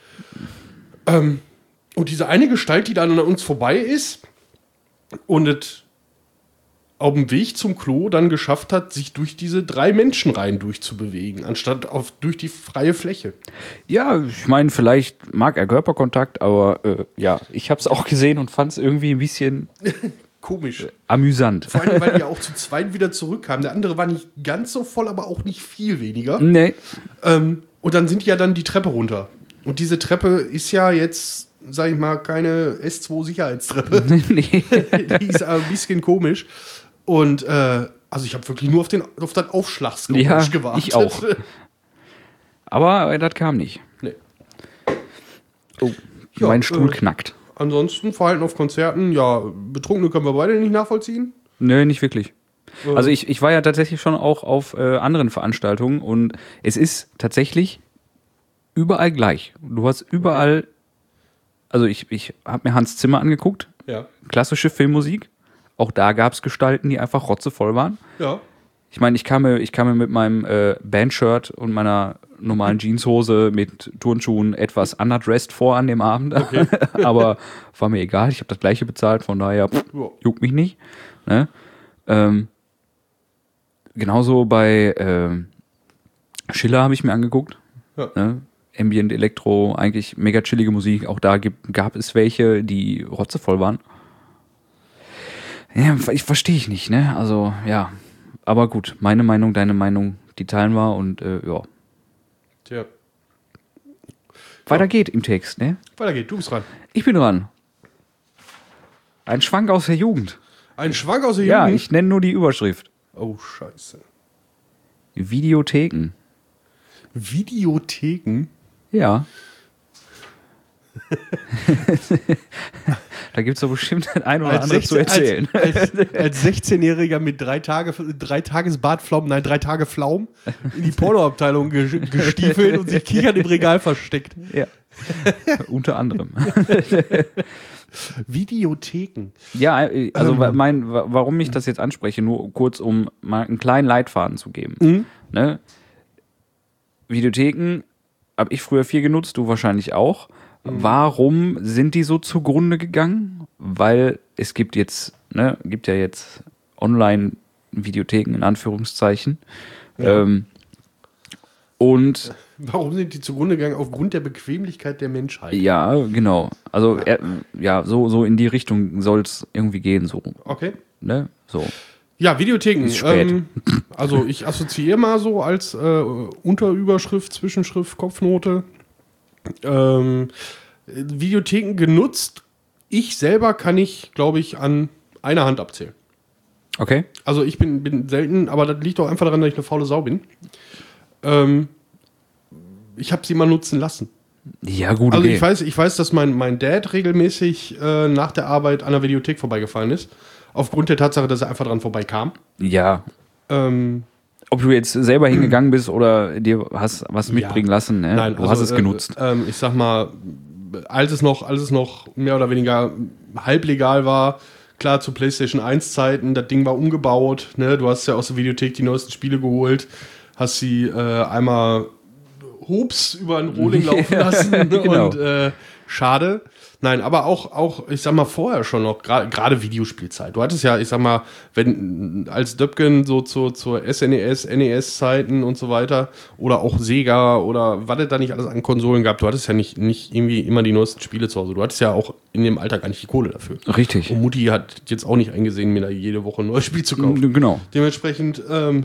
Ähm, und diese eine Gestalt, die dann an uns vorbei ist und es auf dem Weg zum Klo dann geschafft hat, sich durch diese drei Menschenreihen durchzubewegen, anstatt auf, durch die freie Fläche. Ja, ich meine, vielleicht mag er Körperkontakt, aber äh, ja, ich habe es auch gesehen und fand es irgendwie ein bisschen Komisch. amüsant. Vor allem, weil die ja auch zu zweit wieder zurückkamen. Der andere war nicht ganz so voll, aber auch nicht viel weniger. Nee. Ähm, und dann sind die ja dann die Treppe runter. Und diese Treppe ist ja jetzt, sag ich mal, keine S zwei Sicherheitstreppe. nee. Die ist ein bisschen komisch. Und äh, also ich habe wirklich nur auf, den, auf das Aufschlagsgeräusch Ja, gewartet. ich auch. Aber äh, das kam nicht. Nee. Oh, Ja, mein Stuhl äh, knackt. Ansonsten Verhalten auf Konzerten, ja, Betrunkene können wir beide nicht nachvollziehen. Nee, nicht wirklich. Also ich, ich war ja tatsächlich schon auch auf äh, anderen Veranstaltungen und es ist tatsächlich überall gleich. Du hast überall, also ich, ich habe mir Hans Zimmer angeguckt, Ja. klassische Filmmusik. Auch da gab es Gestalten, die einfach rotzevoll waren. Ja. Ich meine, ich kam mir, ich kam mir mit meinem äh, Bandshirt und meiner normalen Jeanshose mit Turnschuhen etwas underdressed vor an dem Abend. Okay. Aber war mir egal, ich habe das gleiche bezahlt, von daher pff, Ja. juckt mich nicht. Ne? Ähm, genauso bei ähm, Schiller habe ich mir angeguckt. Ja. Ne? Ambient, Elektro, eigentlich mega chillige Musik. Auch da gibt, gab es welche, die rotzevoll waren. Ja, ich verstehe ich nicht, ne? Also, ja. Aber gut, meine Meinung, deine Meinung, die teilen wir und äh, ja. Tja. Weiter geht im Text, ne? Weiter geht, du bist dran. Ich bin dran. Ein Schwank aus der Jugend. Ein Schwank aus der Ja, Jugend. ich nenne nur die Überschrift. Oh, scheiße. Videotheken. Videotheken? Ja. Da gibt es doch bestimmt ein oder andere zu erzählen. Als, als, als sechzehnjähriger mit drei Tage, drei Tages Bartpflaumen, nein, drei Tage Pflaumen in die Pornoabteilung ge- gestiefelt und sich kichern im Regal versteckt. Ja. Unter anderem. Videotheken. Ja, äh, also Ähm. wa- mein, wa- warum ich das jetzt anspreche, nur kurz, um mal einen kleinen Leitfaden zu geben. Mhm. Ne? Videotheken habe ich früher viel genutzt, du wahrscheinlich auch. Mhm. Warum sind die so zugrunde gegangen? Weil es gibt jetzt, ne, gibt ja jetzt Online-Videotheken in Anführungszeichen. Ja. Ähm, und warum sind die zugrunde gegangen? Aufgrund der Bequemlichkeit der Menschheit. Ja, genau. Also ja, er, ja so, so in die Richtung soll es irgendwie gehen. So. Okay. Ne? So. Ja, Videotheken. Ähm, also ich assoziiere mal so als äh, Unterüberschrift, Zwischenschrift, Kopfnote. Ähm, Videotheken genutzt. Ich selber kann ich, glaube ich, an einer Hand abzählen. Okay. Also ich bin, bin selten, aber das liegt auch einfach daran, dass ich eine faule Sau bin. Ähm, ich habe sie mal nutzen lassen. Ja, gut. Also okay. ich weiß, ich weiß, dass mein, mein Dad regelmäßig äh, nach der Arbeit an der Videothek vorbeigefallen ist. Aufgrund der Tatsache, dass er einfach dran vorbeikam. Ja. Ähm, Ob du jetzt selber hingegangen bist oder dir hast was mitbringen ja. lassen, ne? Nein, du also, hast es genutzt. Äh, äh, ich sag mal, als es noch, als es noch mehr oder weniger halblegal war, klar, zu PlayStation eins Zeiten, das Ding war umgebaut, ne? Du hast ja aus der Videothek die neuesten Spiele geholt, hast sie äh, einmal Hups über ein Rohling laufen lassen ja, genau. und äh, schade. Nein, aber auch, auch, ich sag mal, vorher schon noch, gerade Videospielzeit. Du hattest ja, ich sag mal, wenn als Döpken so zur, zur S N E S, N E S-Zeiten und so weiter oder auch Sega oder was es da nicht alles an Konsolen gab, du hattest ja nicht, nicht irgendwie immer die neuesten Spiele zu Hause. Du hattest ja auch in dem Alter gar nicht die Kohle dafür. Richtig. Und Mutti hat jetzt auch nicht eingesehen, mir da jede Woche ein neues Spiel zu kaufen. Genau. Dementsprechend, ähm,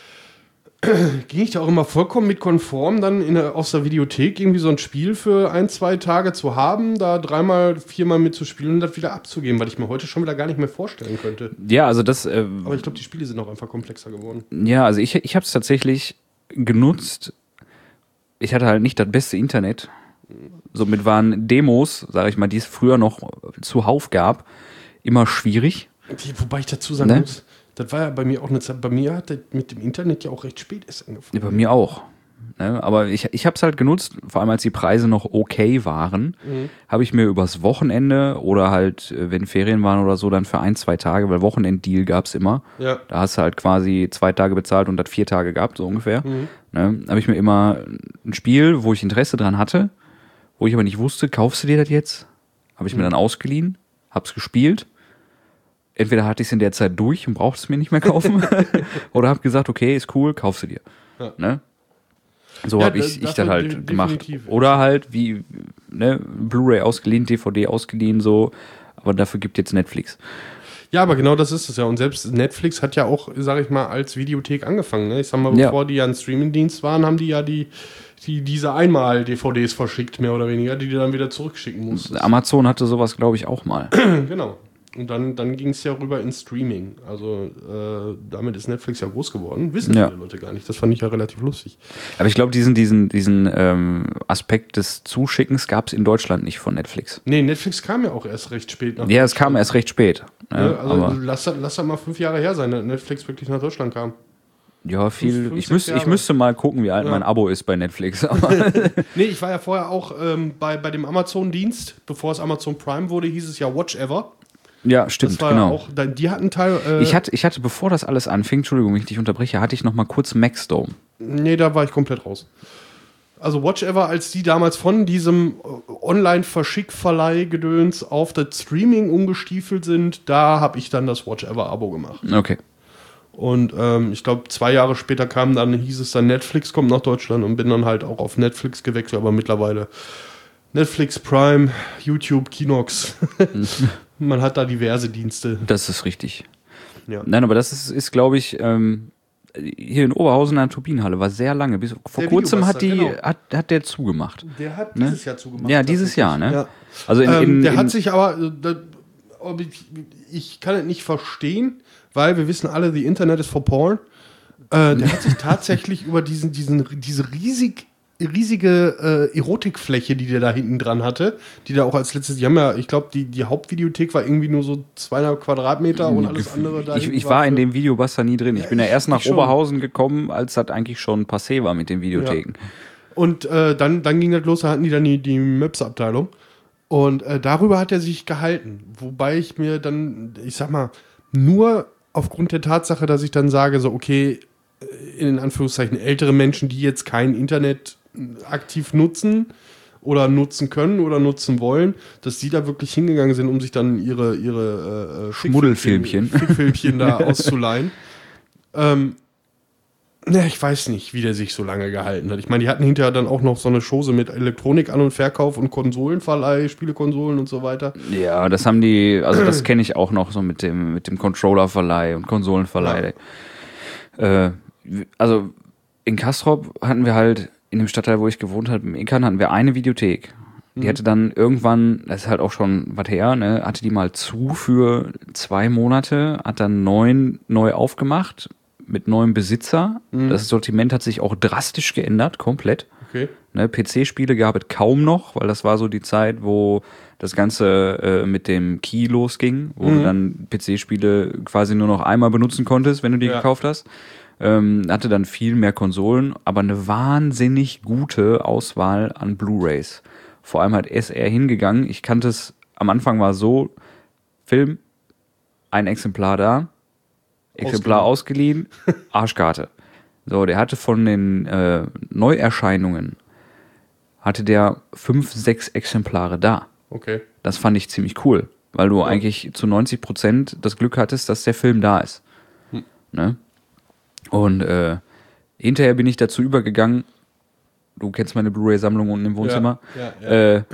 ging ich da auch immer vollkommen mit konform, dann in der, aus der Videothek irgendwie so ein Spiel für ein, zwei Tage zu haben, da dreimal, viermal mitzuspielen und das wieder abzugeben, weil ich mir heute schon wieder gar nicht mehr vorstellen könnte. Ja, also das... Äh, Aber ich glaube, die Spiele sind auch einfach komplexer geworden. Ja, also ich, ich habe es tatsächlich genutzt. Ich hatte halt nicht das beste Internet. Somit waren Demos, sage ich mal, die es früher noch zuhauf gab, immer schwierig. Wobei ich dazu sagen ne? muss... Das war ja bei mir auch eine Zeit. Bei mir hat das mit dem Internet ja auch recht spät erst angefangen. Ja, bei mir auch. Ne? Aber ich, ich habe es halt genutzt, vor allem als die Preise noch okay waren, mhm. habe ich mir übers Wochenende oder halt, wenn Ferien waren oder so, dann für ein, zwei Tage, weil Wochenenddeal gab es immer. Ja. Da hast du halt quasi zwei Tage bezahlt und das vier Tage gehabt, so ungefähr. Mhm. Ne? Habe ich mir immer ein Spiel, wo ich Interesse dran hatte, wo ich aber nicht wusste, kaufst du dir das jetzt? Habe ich mhm. mir dann ausgeliehen, hab's gespielt. Entweder hatte ich es in der Zeit durch und brauchte es mir nicht mehr kaufen oder habe gesagt, okay, ist cool, kaufst du dir. Ja. Ne? So ja, habe ich, ich das halt de- gemacht. Oder halt wie ne, Blu-ray ausgeliehen, D V D ausgeliehen, so. Aber dafür gibt jetzt Netflix. Ja, aber genau das ist es ja. Und selbst Netflix hat ja auch, sage ich mal, als Videothek angefangen. Ne? Ich sag mal, bevor ja. die ja ein Streaming-Dienst waren, haben die ja die, die diese einmal-D V Ds verschickt, mehr oder weniger, die du dann wieder zurückschicken musst. Amazon hatte sowas, glaube ich, auch mal. Genau. Und dann, dann ging es ja rüber ins Streaming. Also äh, damit ist Netflix ja groß geworden. Wissen ja. viele Leute gar nicht. Das fand ich ja relativ lustig. Aber ich glaube, diesen, diesen, diesen ähm, Aspekt des Zuschickens gab es in Deutschland nicht von Netflix. Nee, Netflix kam ja auch erst recht spät. Nach ja, es kam erst recht spät. Ja, ja, also lass das, lass das mal fünf Jahre her sein, dass Netflix wirklich nach Deutschland kam. Ja, viel. Fünf, fünf, ich, müsst, ich müsste mal gucken, wie alt ja. mein Abo ist bei Netflix. Nee, ich war ja vorher auch ähm, bei, bei dem Amazon-Dienst. Bevor es Amazon Prime wurde, hieß es ja Watch Ever. Ja, stimmt, das war genau. Auch, die hatten Teil. Äh ich, hatte, ich hatte, bevor das alles anfing, Entschuldigung, wenn ich dich unterbreche, hatte ich noch mal kurz Maxdome. Nee, da war ich komplett raus. Also Watch Ever, als die damals von diesem Online-Verschick-Verleih-Gedöns auf das Streaming umgestiefelt sind, da habe ich dann das Watch Ever-Abo gemacht. Okay. Und ähm, ich glaube, zwei Jahre später kam dann, hieß es dann, Netflix kommt nach Deutschland und bin dann halt auch auf Netflix gewechselt, aber mittlerweile Netflix, Prime, YouTube, Kinox. Man hat da diverse Dienste. Das ist richtig. Ja. Nein, aber das ist, ist glaube ich, ähm, hier in Oberhausen an der Turbinenhalle war sehr lange. Bis, vor der kurzem hat, die, genau. hat, hat der zugemacht. Der hat ne? dieses Jahr zugemacht. Ja, dieses Jahr, ne? Ja. Also in, in, ähm, der in, hat sich aber, äh, ich, ich kann es nicht verstehen, weil wir wissen alle, the Internet is for porn. Äh, der hat sich tatsächlich über diesen, diesen, diese riesig riesige äh, Erotikfläche, die der da hinten dran hatte, die da auch als letztes, die haben ja, ich glaube, die, die Hauptvideothek war irgendwie nur so zweieinhalb Quadratmeter und alles andere da. Ich, ich war, war in dem Videobuster nie drin. Ich ja, bin ja erst nach Oberhausen gekommen, als das eigentlich schon passé war mit den Videotheken. Ja. Und äh, dann, dann ging das los, da hatten die dann die, die Möps-Abteilung. Und äh, darüber hat er sich gehalten. Wobei ich mir dann, ich sag mal, nur aufgrund der Tatsache, dass ich dann sage, so, okay, in Anführungszeichen ältere Menschen, die jetzt kein Internet aktiv nutzen oder nutzen können oder nutzen wollen, dass die da wirklich hingegangen sind, um sich dann ihre, ihre äh, Schmuddelfilmchen Fickfilmchen da auszuleihen. Ähm, ne, ich weiß nicht, wie der sich so lange gehalten hat. Ich meine, die hatten hinterher dann auch noch so eine Chose mit Elektronik an- und Verkauf und Konsolenverleih, Spielekonsolen und so weiter. Ja, das haben die, also das kenne ich auch noch so mit dem, mit dem Controllerverleih und Konsolenverleih. Ja. Äh, also in Castrop hatten wir halt in dem Stadtteil, wo ich gewohnt habe, im Eckern, hatten wir eine Videothek. Die mhm. hatte dann irgendwann, das ist halt auch schon was her, ne, hatte die mal zu für zwei Monate, hat dann neun neu aufgemacht mit neuem Besitzer. Mhm. Das Sortiment hat sich auch drastisch geändert, komplett. Okay. Ne, P C-Spiele gab es kaum noch, weil das war so die Zeit, wo das Ganze äh, mit dem Key losging, wo mhm. du dann P C-Spiele quasi nur noch einmal benutzen konntest, wenn du die ja. gekauft hast. Ähm, hatte dann viel mehr Konsolen, aber eine wahnsinnig gute Auswahl an Blu-Rays. Vor allem halt ist er hingegangen. Ich kannte es, am Anfang war so, Film, ein Exemplar da, Exemplar ausgeliehen, ausgeliehen Arschkarte. So, der hatte von den äh, Neuerscheinungen, hatte der fünf, sechs Exemplare da. Okay. Das fand ich ziemlich cool, weil du ja. eigentlich zu neunzig Prozent das Glück hattest, dass der Film da ist. Hm. Ne? Und äh, hinterher bin ich dazu übergegangen, du kennst meine Blu-ray-Sammlung unten im Wohnzimmer, ja, ja, ja. Äh,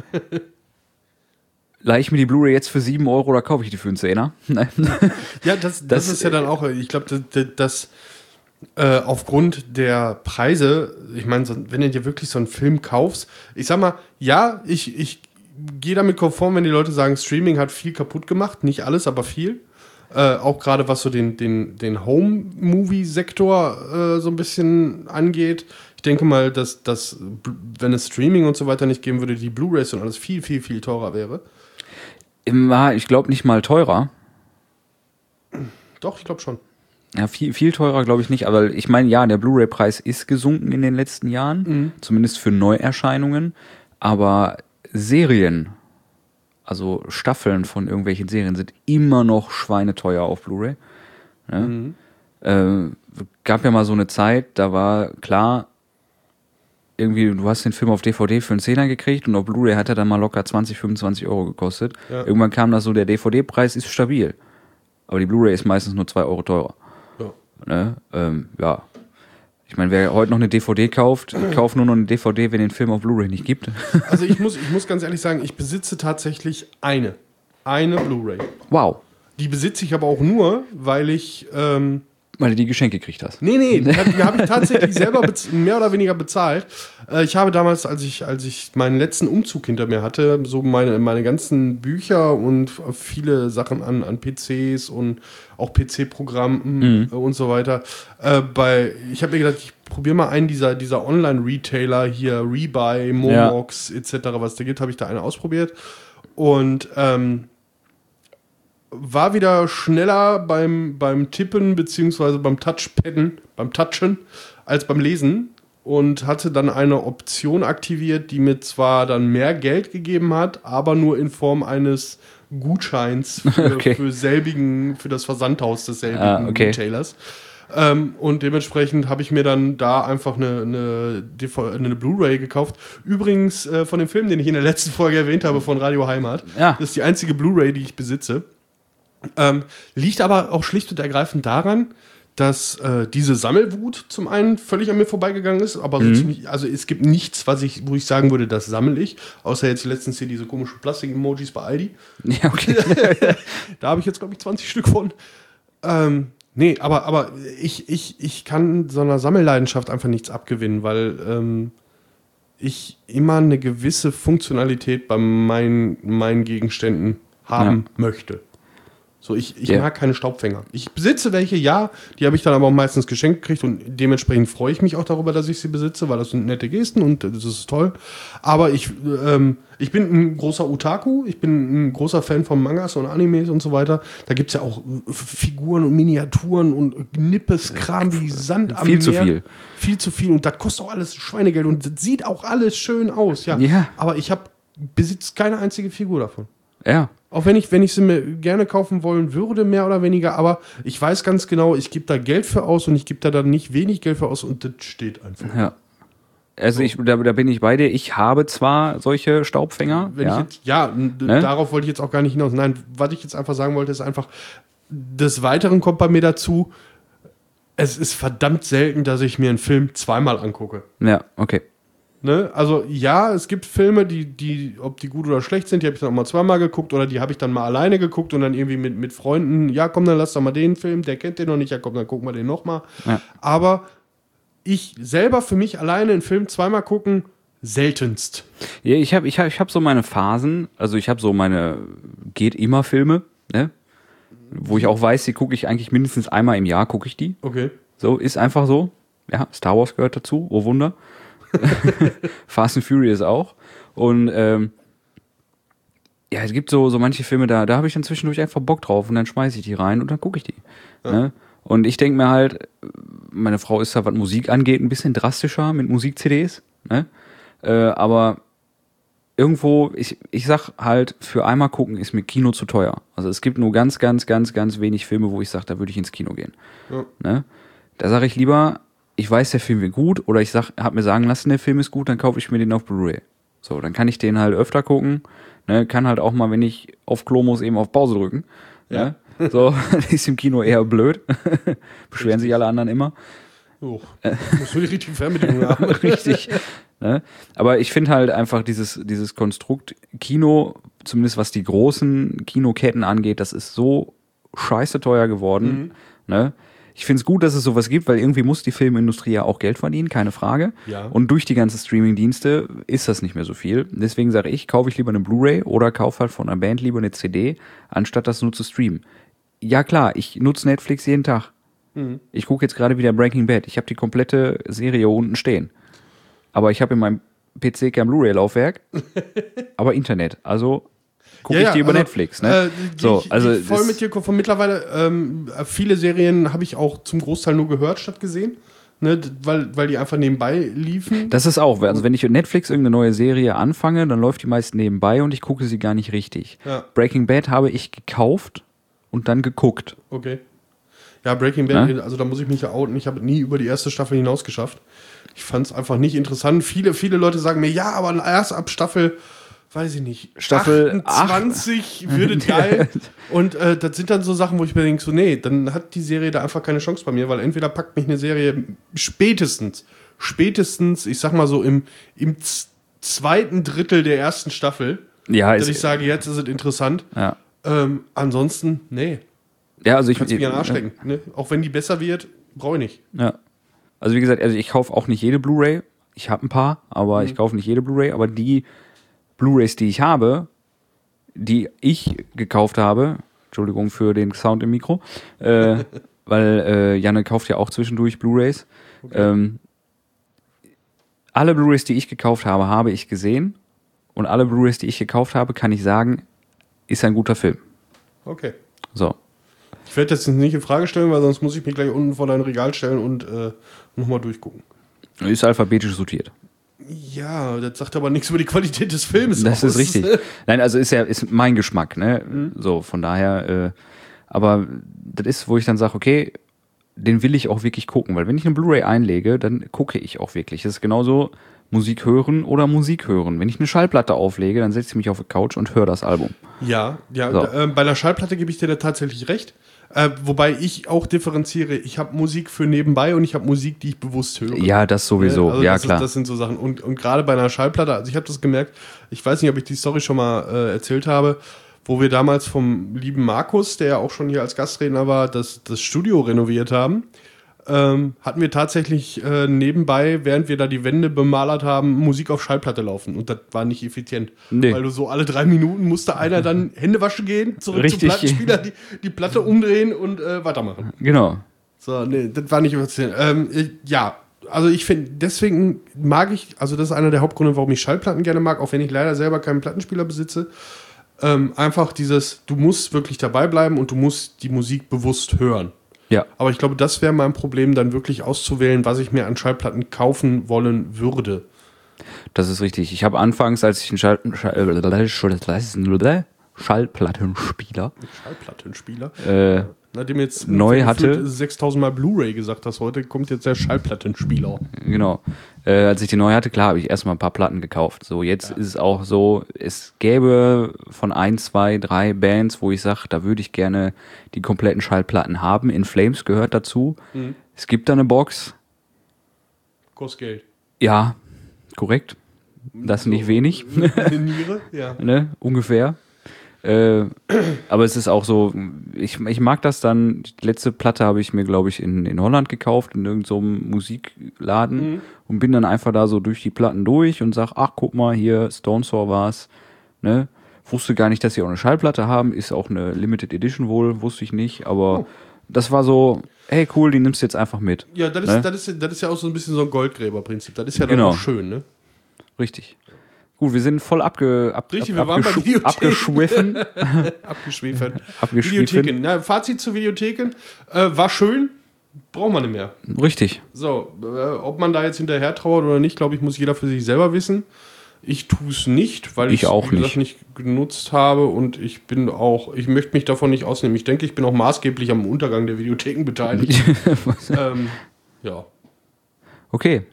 leih ich mir die Blu-ray jetzt für sieben Euro oder kaufe ich die für einen Zehner? Ja, das, das, das ist ja dann auch, ich glaube, das, das äh, aufgrund der Preise, ich meine, so, wenn du dir wirklich so einen Film kaufst, ich sag mal, ja, ich, ich gehe damit konform, wenn die Leute sagen, Streaming hat viel kaputt gemacht, nicht alles, aber viel. Äh, auch gerade was so den, den, den Home-Movie-Sektor äh, so ein bisschen angeht. Ich denke mal, dass, dass wenn es Streaming und so weiter nicht geben würde, die Blu-rays und alles viel, viel, viel teurer wäre. War, ich glaube, nicht mal teurer. Doch, ich glaube schon. Ja, viel, viel teurer glaube ich nicht, aber ich meine, ja, der Blu-ray-Preis ist gesunken in den letzten Jahren, mhm. zumindest für Neuerscheinungen, aber Serien, also Staffeln von irgendwelchen Serien sind immer noch schweineteuer auf Blu-ray. Ne? Mhm. Äh, gab ja mal so eine Zeit, da war klar, irgendwie, du hast den Film auf D V D für einen Zehner gekriegt und auf Blu-ray hat er dann mal locker zwanzig, fünfundzwanzig Euro gekostet. Ja. Irgendwann kam das so, der D V D-Preis ist stabil, aber die Blu-ray ist meistens nur zwei Euro teurer. Ja. Ne? Ähm, ja. Ich meine, wer heute noch eine D V D kauft, kauft nur noch eine D V D, wenn den Film auf Blu-ray nicht gibt. Also ich muss, ich muss ganz ehrlich sagen, ich besitze tatsächlich eine. Eine Blu-ray. Wow. Die besitze ich aber auch nur, weil ich... Ähm weil du die Geschenke gekriegt hast. Nee, nee, die habe ich tatsächlich selber bez- mehr oder weniger bezahlt. Äh, ich habe damals, als ich, als ich meinen letzten Umzug hinter mir hatte, so meine, meine ganzen Bücher und viele Sachen an, an P Cs und auch P C-Programmen mhm. äh, und so weiter. Äh, bei, ich habe mir gedacht, ich probiere mal einen dieser, dieser Online-Retailer hier, Rebuy, Momox ja. et cetera, was da gibt, habe ich da einen ausprobiert. Und ähm, war wieder schneller beim, beim Tippen beziehungsweise beim Touchpadden, beim Touchen, als beim Lesen und hatte dann eine Option aktiviert, die mir zwar dann mehr Geld gegeben hat, aber nur in Form eines Gutscheins für, okay. für selbigen, für das Versandhaus des selbigen ah, okay. Retailers. Ähm, und dementsprechend habe ich mir dann da einfach eine, eine, eine Blu-ray gekauft. Übrigens äh, von dem Film, den ich in der letzten Folge erwähnt habe, von Radio Heimat. Ja. Das ist die einzige Blu-ray, die ich besitze. Ähm, liegt aber auch schlicht und ergreifend daran, dass äh, diese Sammelwut zum einen völlig an mir vorbeigegangen ist, aber so mhm. ziemlich, also es gibt nichts, was ich, wo ich sagen würde, das sammle ich, außer jetzt letztens hier diese komischen Plastik-Emojis bei Aldi. Ja, okay. Da habe ich jetzt, glaube ich, zwanzig Stück von. Ähm, nee, aber, aber ich, ich, ich kann so einer Sammelleidenschaft einfach nichts abgewinnen, weil ähm, ich immer eine gewisse Funktionalität bei meinen, meinen Gegenständen haben ja. möchte. So, ich, ich yeah. mag keine Staubfänger. Ich besitze welche, ja, die habe ich dann aber auch meistens geschenkt gekriegt und dementsprechend freue ich mich auch darüber, dass ich sie besitze, weil das sind nette Gesten und das ist toll. Aber ich, ähm, ich bin ein großer Otaku, ich bin ein großer Fan von Mangas und Animes und so weiter. Da gibt es ja auch Figuren und Miniaturen und Nippes-Kram wie Sand am Viel Meer. zu viel. Viel zu viel und das kostet auch alles Schweinegeld und das sieht auch alles schön aus, ja. ja. Aber ich habe besitze keine einzige Figur davon. Ja. Auch wenn ich, wenn ich sie mir gerne kaufen wollen würde, mehr oder weniger, aber ich weiß ganz genau, ich gebe da Geld für aus und ich gebe da dann nicht wenig Geld für aus und das steht einfach. Ja. Also ich, da, da bin ich bei dir. Ich habe zwar solche Staubfänger. Wenn ja, ich jetzt, ja n- Ne? darauf wollte ich jetzt auch gar nicht hinaus. Nein, was ich jetzt einfach sagen wollte, ist einfach, des Weiteren kommt bei mir dazu, es ist verdammt selten, dass ich mir einen Film zweimal angucke. ja, okay. Ne? Also ja, es gibt Filme, die, die, ob die gut oder schlecht sind, die habe ich dann auch mal zweimal geguckt oder die habe ich dann mal alleine geguckt und dann irgendwie mit, mit Freunden, ja komm, dann lass doch mal den Film, der kennt den noch nicht, ja komm, dann gucken wir den nochmal. Ja. Aber ich selber für mich alleine einen Film zweimal gucken, seltenst. Ja, ich habe ich hab, ich hab so meine Phasen, also ich habe so meine geht immer Filme, ne? Wo ich auch weiß, die gucke ich eigentlich mindestens einmal im Jahr, gucke ich die. Okay. So, ist einfach so. Ja, Star Wars gehört dazu, oh Wunder. Fast and Furious auch. Und ähm, ja, es gibt so, so manche Filme, da, da habe ich dann zwischendurch einfach Bock drauf und dann schmeiße ich die rein und dann gucke ich die. Ja. Ne? Und ich denke mir halt, meine Frau ist da, was Musik angeht, ein bisschen drastischer mit Musik-C Ds. Ne? Äh, aber irgendwo, ich, ich sag halt, für einmal gucken ist mir Kino zu teuer. Also es gibt nur ganz, ganz, ganz, ganz wenig Filme, wo ich sage, da würde ich ins Kino gehen. Ja. Ne? Da sage ich lieber, ich weiß, der Film wird gut, oder ich sag, hab mir sagen lassen, der Film ist gut, dann kaufe ich mir den auf Blu-ray. So, dann kann ich den halt öfter gucken. Ne? Kann halt auch mal, wenn ich auf Klo muss, eben auf Pause drücken. Ja. Ne? So, ist im Kino eher blöd. Beschweren sich alle anderen immer. Oh, musst du die richtigen Fernbedienungen haben. Richtig. Ne? Aber ich finde halt einfach dieses, dieses Konstrukt Kino, zumindest was die großen Kinoketten angeht, das ist so scheiße teuer geworden. Mhm. Ne? Ich finde es gut, dass es sowas gibt, weil irgendwie muss die Filmindustrie ja auch Geld verdienen, keine Frage. Ja. Und durch die ganzen Streaming-Dienste ist das nicht mehr so viel. Deswegen sage ich, kaufe ich lieber eine Blu-ray oder kaufe halt von einer Band lieber eine C D, anstatt das nur zu streamen. Ja klar, ich nutze Netflix jeden Tag. Mhm. Ich gucke jetzt gerade wieder Breaking Bad. Ich habe die komplette Serie unten stehen. Aber ich habe in meinem P C kein Blu-ray-Laufwerk, aber Internet. Also gucke Ja, ich ja, die über also, Netflix. Ne? Äh, so, ich, also ich voll das- mit dir von mittlerweile. Ähm, viele Serien habe ich auch zum Großteil nur gehört statt gesehen, ne, d- weil, weil die einfach nebenbei liefen. Das ist auch, also wenn ich mit Netflix irgendeine neue Serie anfange, dann läuft die meist nebenbei und ich gucke sie gar nicht richtig. Ja. Breaking Bad habe ich gekauft und dann geguckt. Okay. Ja, Breaking Bad, Ja? also da muss ich mich ja outen. Ich habe nie über die erste Staffel hinaus geschafft. Ich fand es einfach nicht interessant. Viele, viele Leute sagen mir, ja, aber erst ab Staffel, weiß ich nicht, Staffel achtundzwanzig würde geil. Und äh, das sind dann so Sachen, wo ich mir denke, so, nee, dann hat die Serie da einfach keine Chance bei mir, weil entweder packt mich eine Serie spätestens, spätestens, ich sag mal so im, im z- zweiten Drittel der ersten Staffel, Ja, dass ist, ich sage, jetzt ist es interessant. ja. Ähm, ansonsten, nee, Ja, also ich kannst mich an den Arsch stecken. Ne? Auch wenn die besser wird, brauche ich nicht. Ja. Also wie gesagt, also ich kaufe auch nicht jede Blu-ray. Ich habe ein paar, aber Mhm. ich kaufe nicht jede Blu-ray. Aber die Blu-rays, die ich habe, die ich gekauft habe, Entschuldigung für den Sound im Mikro, äh, weil äh, Janne kauft ja auch zwischendurch Blu-rays. Okay. Ähm, alle Blu-rays, die ich gekauft habe, habe ich gesehen. Und alle Blu-rays, die ich gekauft habe, kann ich sagen, ist ein guter Film. Okay. So. Ich werde das jetzt nicht in Frage stellen, weil sonst muss ich mich gleich unten vor dein Regal stellen und äh, nochmal durchgucken. Ist alphabetisch sortiert. Ja, das sagt aber nichts über die Qualität des Films Das aus. ist richtig. Nein, also ist ja ist mein Geschmack, ne? Mhm. So, von daher, äh, aber das ist, wo ich dann sage, okay, den will ich auch wirklich gucken, weil wenn ich eine Blu-ray einlege, dann gucke ich auch wirklich. Das ist genauso Musik hören oder Musik hören. Wenn ich eine Schallplatte auflege, dann setze ich mich auf die Couch und höre das Album. Ja, ja. So. Äh, bei der Schallplatte gebe ich dir da tatsächlich recht. Äh, wobei ich auch differenziere. Ich habe Musik für nebenbei und ich habe Musik, die ich bewusst höre. Ja, das sowieso. Also ja, das klar. Ist, das sind so Sachen. Und, und gerade bei einer Schallplatte, also ich habe das gemerkt, ich weiß nicht, ob ich die Story schon mal äh, erzählt habe, wo wir damals vom lieben Markus, der ja auch schon hier als Gastredner war, das, das Studio renoviert haben, ähm, hatten wir tatsächlich äh, nebenbei, während wir da die Wände bemalert haben, Musik auf Schallplatte laufen. Und das war nicht effizient. Nee. Weil du so alle drei Minuten musste einer dann Hände waschen gehen, zurück Richtig. zum Plattenspieler, die, die Platte umdrehen und äh, weitermachen. Genau. So, nee, das war nicht effizient. Ähm, ich, ja, also ich finde, deswegen mag ich, also das ist einer der Hauptgründe, warum ich Schallplatten gerne mag, auch wenn ich leider selber keinen Plattenspieler besitze. Ähm, einfach dieses, du musst wirklich dabei bleiben und du musst die Musik bewusst hören. Ja. Aber ich glaube, das wäre mein Problem, dann wirklich auszuwählen, was ich mir an Schallplatten kaufen wollen würde. Das ist richtig. Ich habe anfangs, als ich einen Schall, Schall, Schallplattenspieler. Schallplattenspieler. Äh, Nachdem jetzt neu hatte. sechstausend Mal Blu-ray gesagt hast heute, kommt jetzt der Schallplattenspieler. Genau. Äh, als ich die neu hatte, klar, habe ich erstmal ein paar Platten gekauft. So, jetzt ja. ist es auch so, es gäbe von ein, zwei, drei Bands, wo ich sage, da würde ich gerne die kompletten Schallplatten haben. In Flames gehört dazu. Mhm. Es gibt da eine Box. Kostet Geld. Ja, korrekt. Das so, nicht wenig. Eine Niere, ja. Ne, ungefähr. Äh, aber es ist auch so, ich, ich mag das dann, die letzte Platte habe ich mir, glaube ich, in, in Holland gekauft, in irgendeinem so Musikladen mhm. und bin dann einfach da so durch die Platten durch und sag, ach, guck mal, hier, Stone Sour war's, ne? Wusste gar nicht, dass sie auch eine Schallplatte haben, ist auch eine Limited Edition wohl, wusste ich nicht, aber oh. das war so, hey, cool, die nimmst du jetzt einfach mit. Ja, das ist, ne? das ist, das ist ja auch so ein bisschen so ein Goldgräberprinzip, das ist ja dann genau. auch schön, ne? Richtig. Gut, wir sind voll abge, ab, Richtig, ab, wir waren bei Videotheken. abgeschwiffen. Abgeschwiffen. Abgeschwiffen. Videotheken. Na, Fazit zu Videotheken. Äh, war schön, braucht man nicht mehr. Richtig. So, äh, ob man da jetzt hinterher trauert oder nicht, glaube ich, muss jeder für sich selber wissen. Ich tue es nicht, weil ich es nicht. nicht genutzt habe und ich bin auch, ich möchte mich davon nicht ausnehmen. Ich denke, ich bin auch maßgeblich am Untergang der Videotheken beteiligt. ähm, ja. Okay.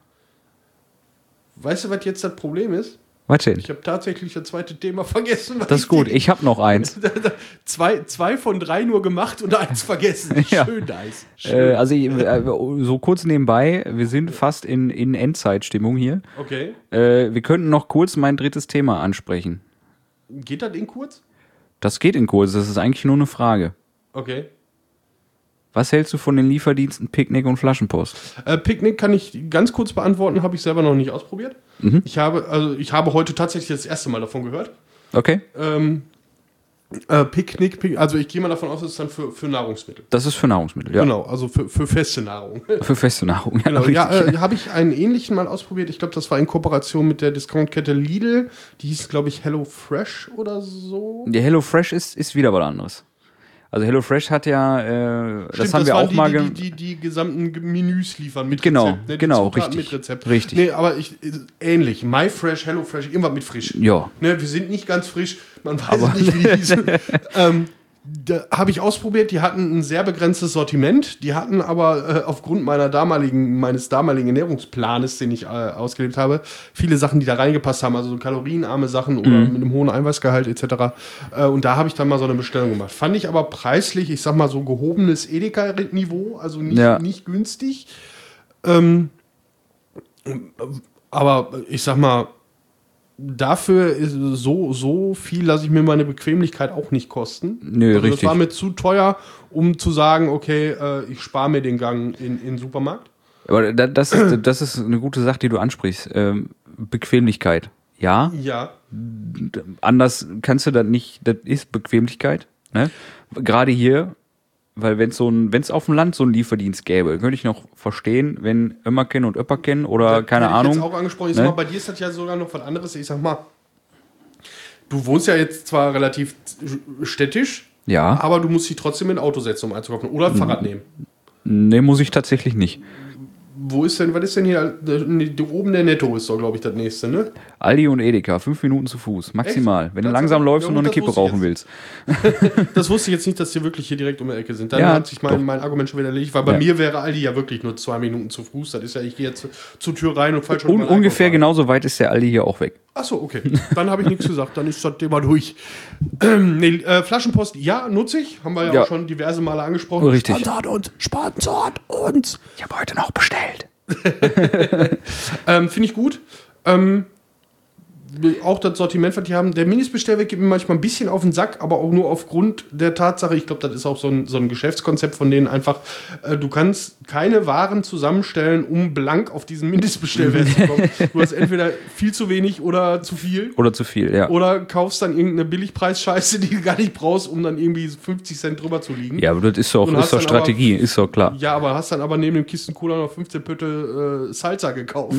Weißt du, was jetzt das Problem ist? Was denn? Ich habe tatsächlich das zweite Thema vergessen. Das ist gut, ich habe noch eins. zwei, zwei von drei nur gemacht und eins vergessen. Ja. Schön, nice. Äh, also äh, so kurz nebenbei, wir sind fast in, in Endzeitstimmung hier. Okay. Äh, wir könnten noch kurz mein drittes Thema ansprechen. Geht das in kurz? Das geht in kurz, das ist eigentlich nur eine Frage. Okay. Was hältst du von den Lieferdiensten Picnic und Flaschenpost? Äh, Picnic kann ich ganz kurz beantworten, habe ich selber noch nicht ausprobiert. Mhm. Ich habe, also ich habe heute tatsächlich das erste Mal davon gehört. Okay. Ähm, äh, Picnic, Pic, also ich gehe mal davon aus, das ist dann für, für Nahrungsmittel. Das ist für Nahrungsmittel, ja. Genau, also für, für feste Nahrung. Für feste Nahrung, ja. Genau, ja, äh, habe ich einen ähnlichen mal ausprobiert. Ich glaube, das war in Kooperation mit der Discountkette Lidl. Die hieß, glaube ich, Hello Fresh oder so. Der Hello Fresh ist, ist wieder was anderes. Also HelloFresh hat ja, äh, Stimmt, das haben das wir auch die, mal die, gemacht. Die, die, die gesamten Menüs liefern mit genau, Rezept. Ne? Genau, Zutaten richtig. Mit Rezept. Richtig. Nee, aber ich, ähnlich. MyFresh, HelloFresh, irgendwas mit frisch. Ja. Ne, wir sind nicht ganz frisch, man weiß aber nicht, wie die sind. ähm, da habe ich ausprobiert, die hatten ein sehr begrenztes Sortiment, die hatten aber äh, aufgrund meiner damaligen, meines damaligen Ernährungsplanes, den ich äh, ausgelebt habe, viele Sachen, die da reingepasst haben, also so kalorienarme Sachen oder Mhm. mit einem hohen Eiweißgehalt et cetera. Äh, und da habe ich dann mal so eine Bestellung gemacht. Fand ich aber preislich, ich sag mal so gehobenes Edeka-Niveau, also nicht, Ja. nicht günstig. Ähm, aber ich sag mal, dafür ist so, so viel lasse ich mir meine Bequemlichkeit auch nicht kosten. Nö, also richtig. Das war mir zu teuer, um zu sagen, okay, äh, ich spare mir den Gang in, in den Supermarkt. Aber da- das ist, das ist eine gute Sache, die du ansprichst. Ähm, Bequemlichkeit. Ja, Ja. anders kannst du das nicht, das ist Bequemlichkeit. Ne? Gerade hier, weil wenn es so ein, wenn es auf dem Land so einen Lieferdienst gäbe, könnte ich noch verstehen, wenn Ömmerken und Öpperken oder Das keine hätte ich Ahnung. jetzt auch angesprochen. Ich ne? sag mal, bei dir ist das ja sogar noch was anderes. Ich sag mal, du wohnst ja jetzt zwar relativ städtisch, Ja, aber du musst dich trotzdem in ein Auto setzen, um einzukaufen. Oder ein Fahrrad nehmen. ne, muss ich tatsächlich nicht. Wo ist denn, was ist denn hier? Nee, oben der Netto ist doch, glaube ich, das nächste, ne? Aldi und Edeka, fünf Minuten zu Fuß, maximal. Echt? Wenn du Das langsam hat- läufst ja, und noch eine das Kippe wusste ich rauchen willst. Das wusste ich jetzt nicht, dass die wirklich hier direkt um die Ecke sind. Dann Ja, hat sich mein, mein Argument schon wieder erledigt, weil bei Ja. mir wäre Aldi ja wirklich nur zwei Minuten zu Fuß. Das ist ja, ich gehe jetzt zur Tür rein und fall schon Un mal ungefähr Einkauf genauso weit ist der Aldi hier auch weg. Achso, okay. Dann habe ich nichts gesagt. Dann ist das Thema durch. Ähm, nee, äh, Flaschenpost, ja, nutze ich. Haben wir ja, Ja. auch schon diverse Male angesprochen. Richtig. Sponsort uns, sponsort uns. Ich habe heute noch bestellt. Ähm, Finde ich gut. Ähm, auch das Sortiment, was die haben. Der Mindestbestellweg geht mir manchmal ein bisschen auf den Sack, aber auch nur aufgrund der Tatsache, ich glaube, das ist auch so ein, so ein Geschäftskonzept von denen einfach, äh, du kannst keine Waren zusammenstellen, um blank auf diesen Mindestbestellwert zu kommen. Du hast entweder viel zu wenig oder zu viel. Oder zu viel, ja. Oder kaufst dann irgendeine Billigpreisscheiße, die du gar nicht brauchst, um dann irgendwie fünfzig Cent drüber zu liegen. Ja, aber das ist doch, Und ist hast doch dann Strategie, ist doch klar. Ja, aber hast dann aber neben dem Kisten Cola noch fünfzehn Pötte äh, Salsa gekauft.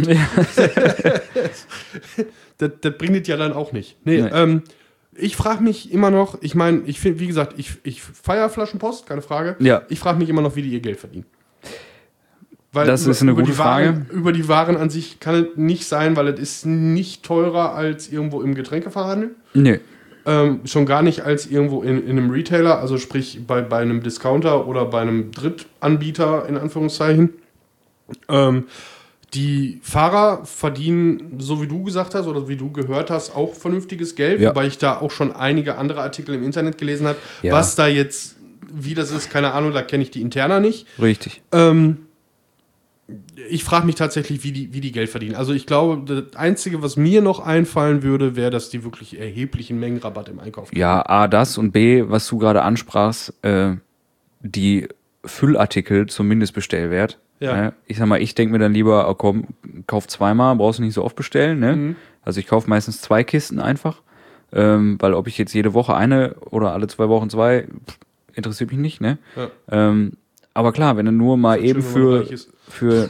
das, das bringt es ja dann auch nicht. Nee, Nee. ähm, ich frage mich immer noch, ich meine, ich finde, wie gesagt, ich, ich feiere Flaschenpost, keine Frage. Ja. Ich frage mich immer noch, wie die ihr Geld verdienen. Weil Das ist eine gute die Waren, Frage. Über die Waren an sich kann es nicht sein, weil es ist nicht teurer als irgendwo im Getränkeverhandel. Nee. Ähm, schon gar nicht als irgendwo in, in einem Retailer, also sprich bei, bei einem Discounter oder bei einem Drittanbieter in Anführungszeichen. Ähm, die Fahrer verdienen, so wie du gesagt hast oder wie du gehört hast, auch vernünftiges Geld, Ja. wobei ich da auch schon einige andere Artikel im Internet gelesen habe. Ja. Was da jetzt, wie das ist, keine Ahnung, da kenne ich die Interna nicht. Richtig. Ähm, ich frage mich tatsächlich, wie die, wie die Geld verdienen. Also ich glaube, das Einzige, was mir noch einfallen würde, wäre, dass die wirklich erheblichen Mengenrabatt im Einkauf kriegen. Ja, A, das und B, was du gerade ansprachst, äh, die Füllartikel zum Mindestbestellwert. Ja. Ne? Ich sag mal, ich denke mir dann lieber, oh, komm, kauf zweimal, brauchst du nicht so oft bestellen. Ne? Mhm. Also ich kaufe meistens zwei Kisten einfach, ähm, weil ob ich jetzt jede Woche eine oder alle zwei Wochen zwei, pff, interessiert mich nicht. Ne? Ja. Ähm, aber klar, wenn du nur mal Ist eben schön, wenn man für, reich ist. für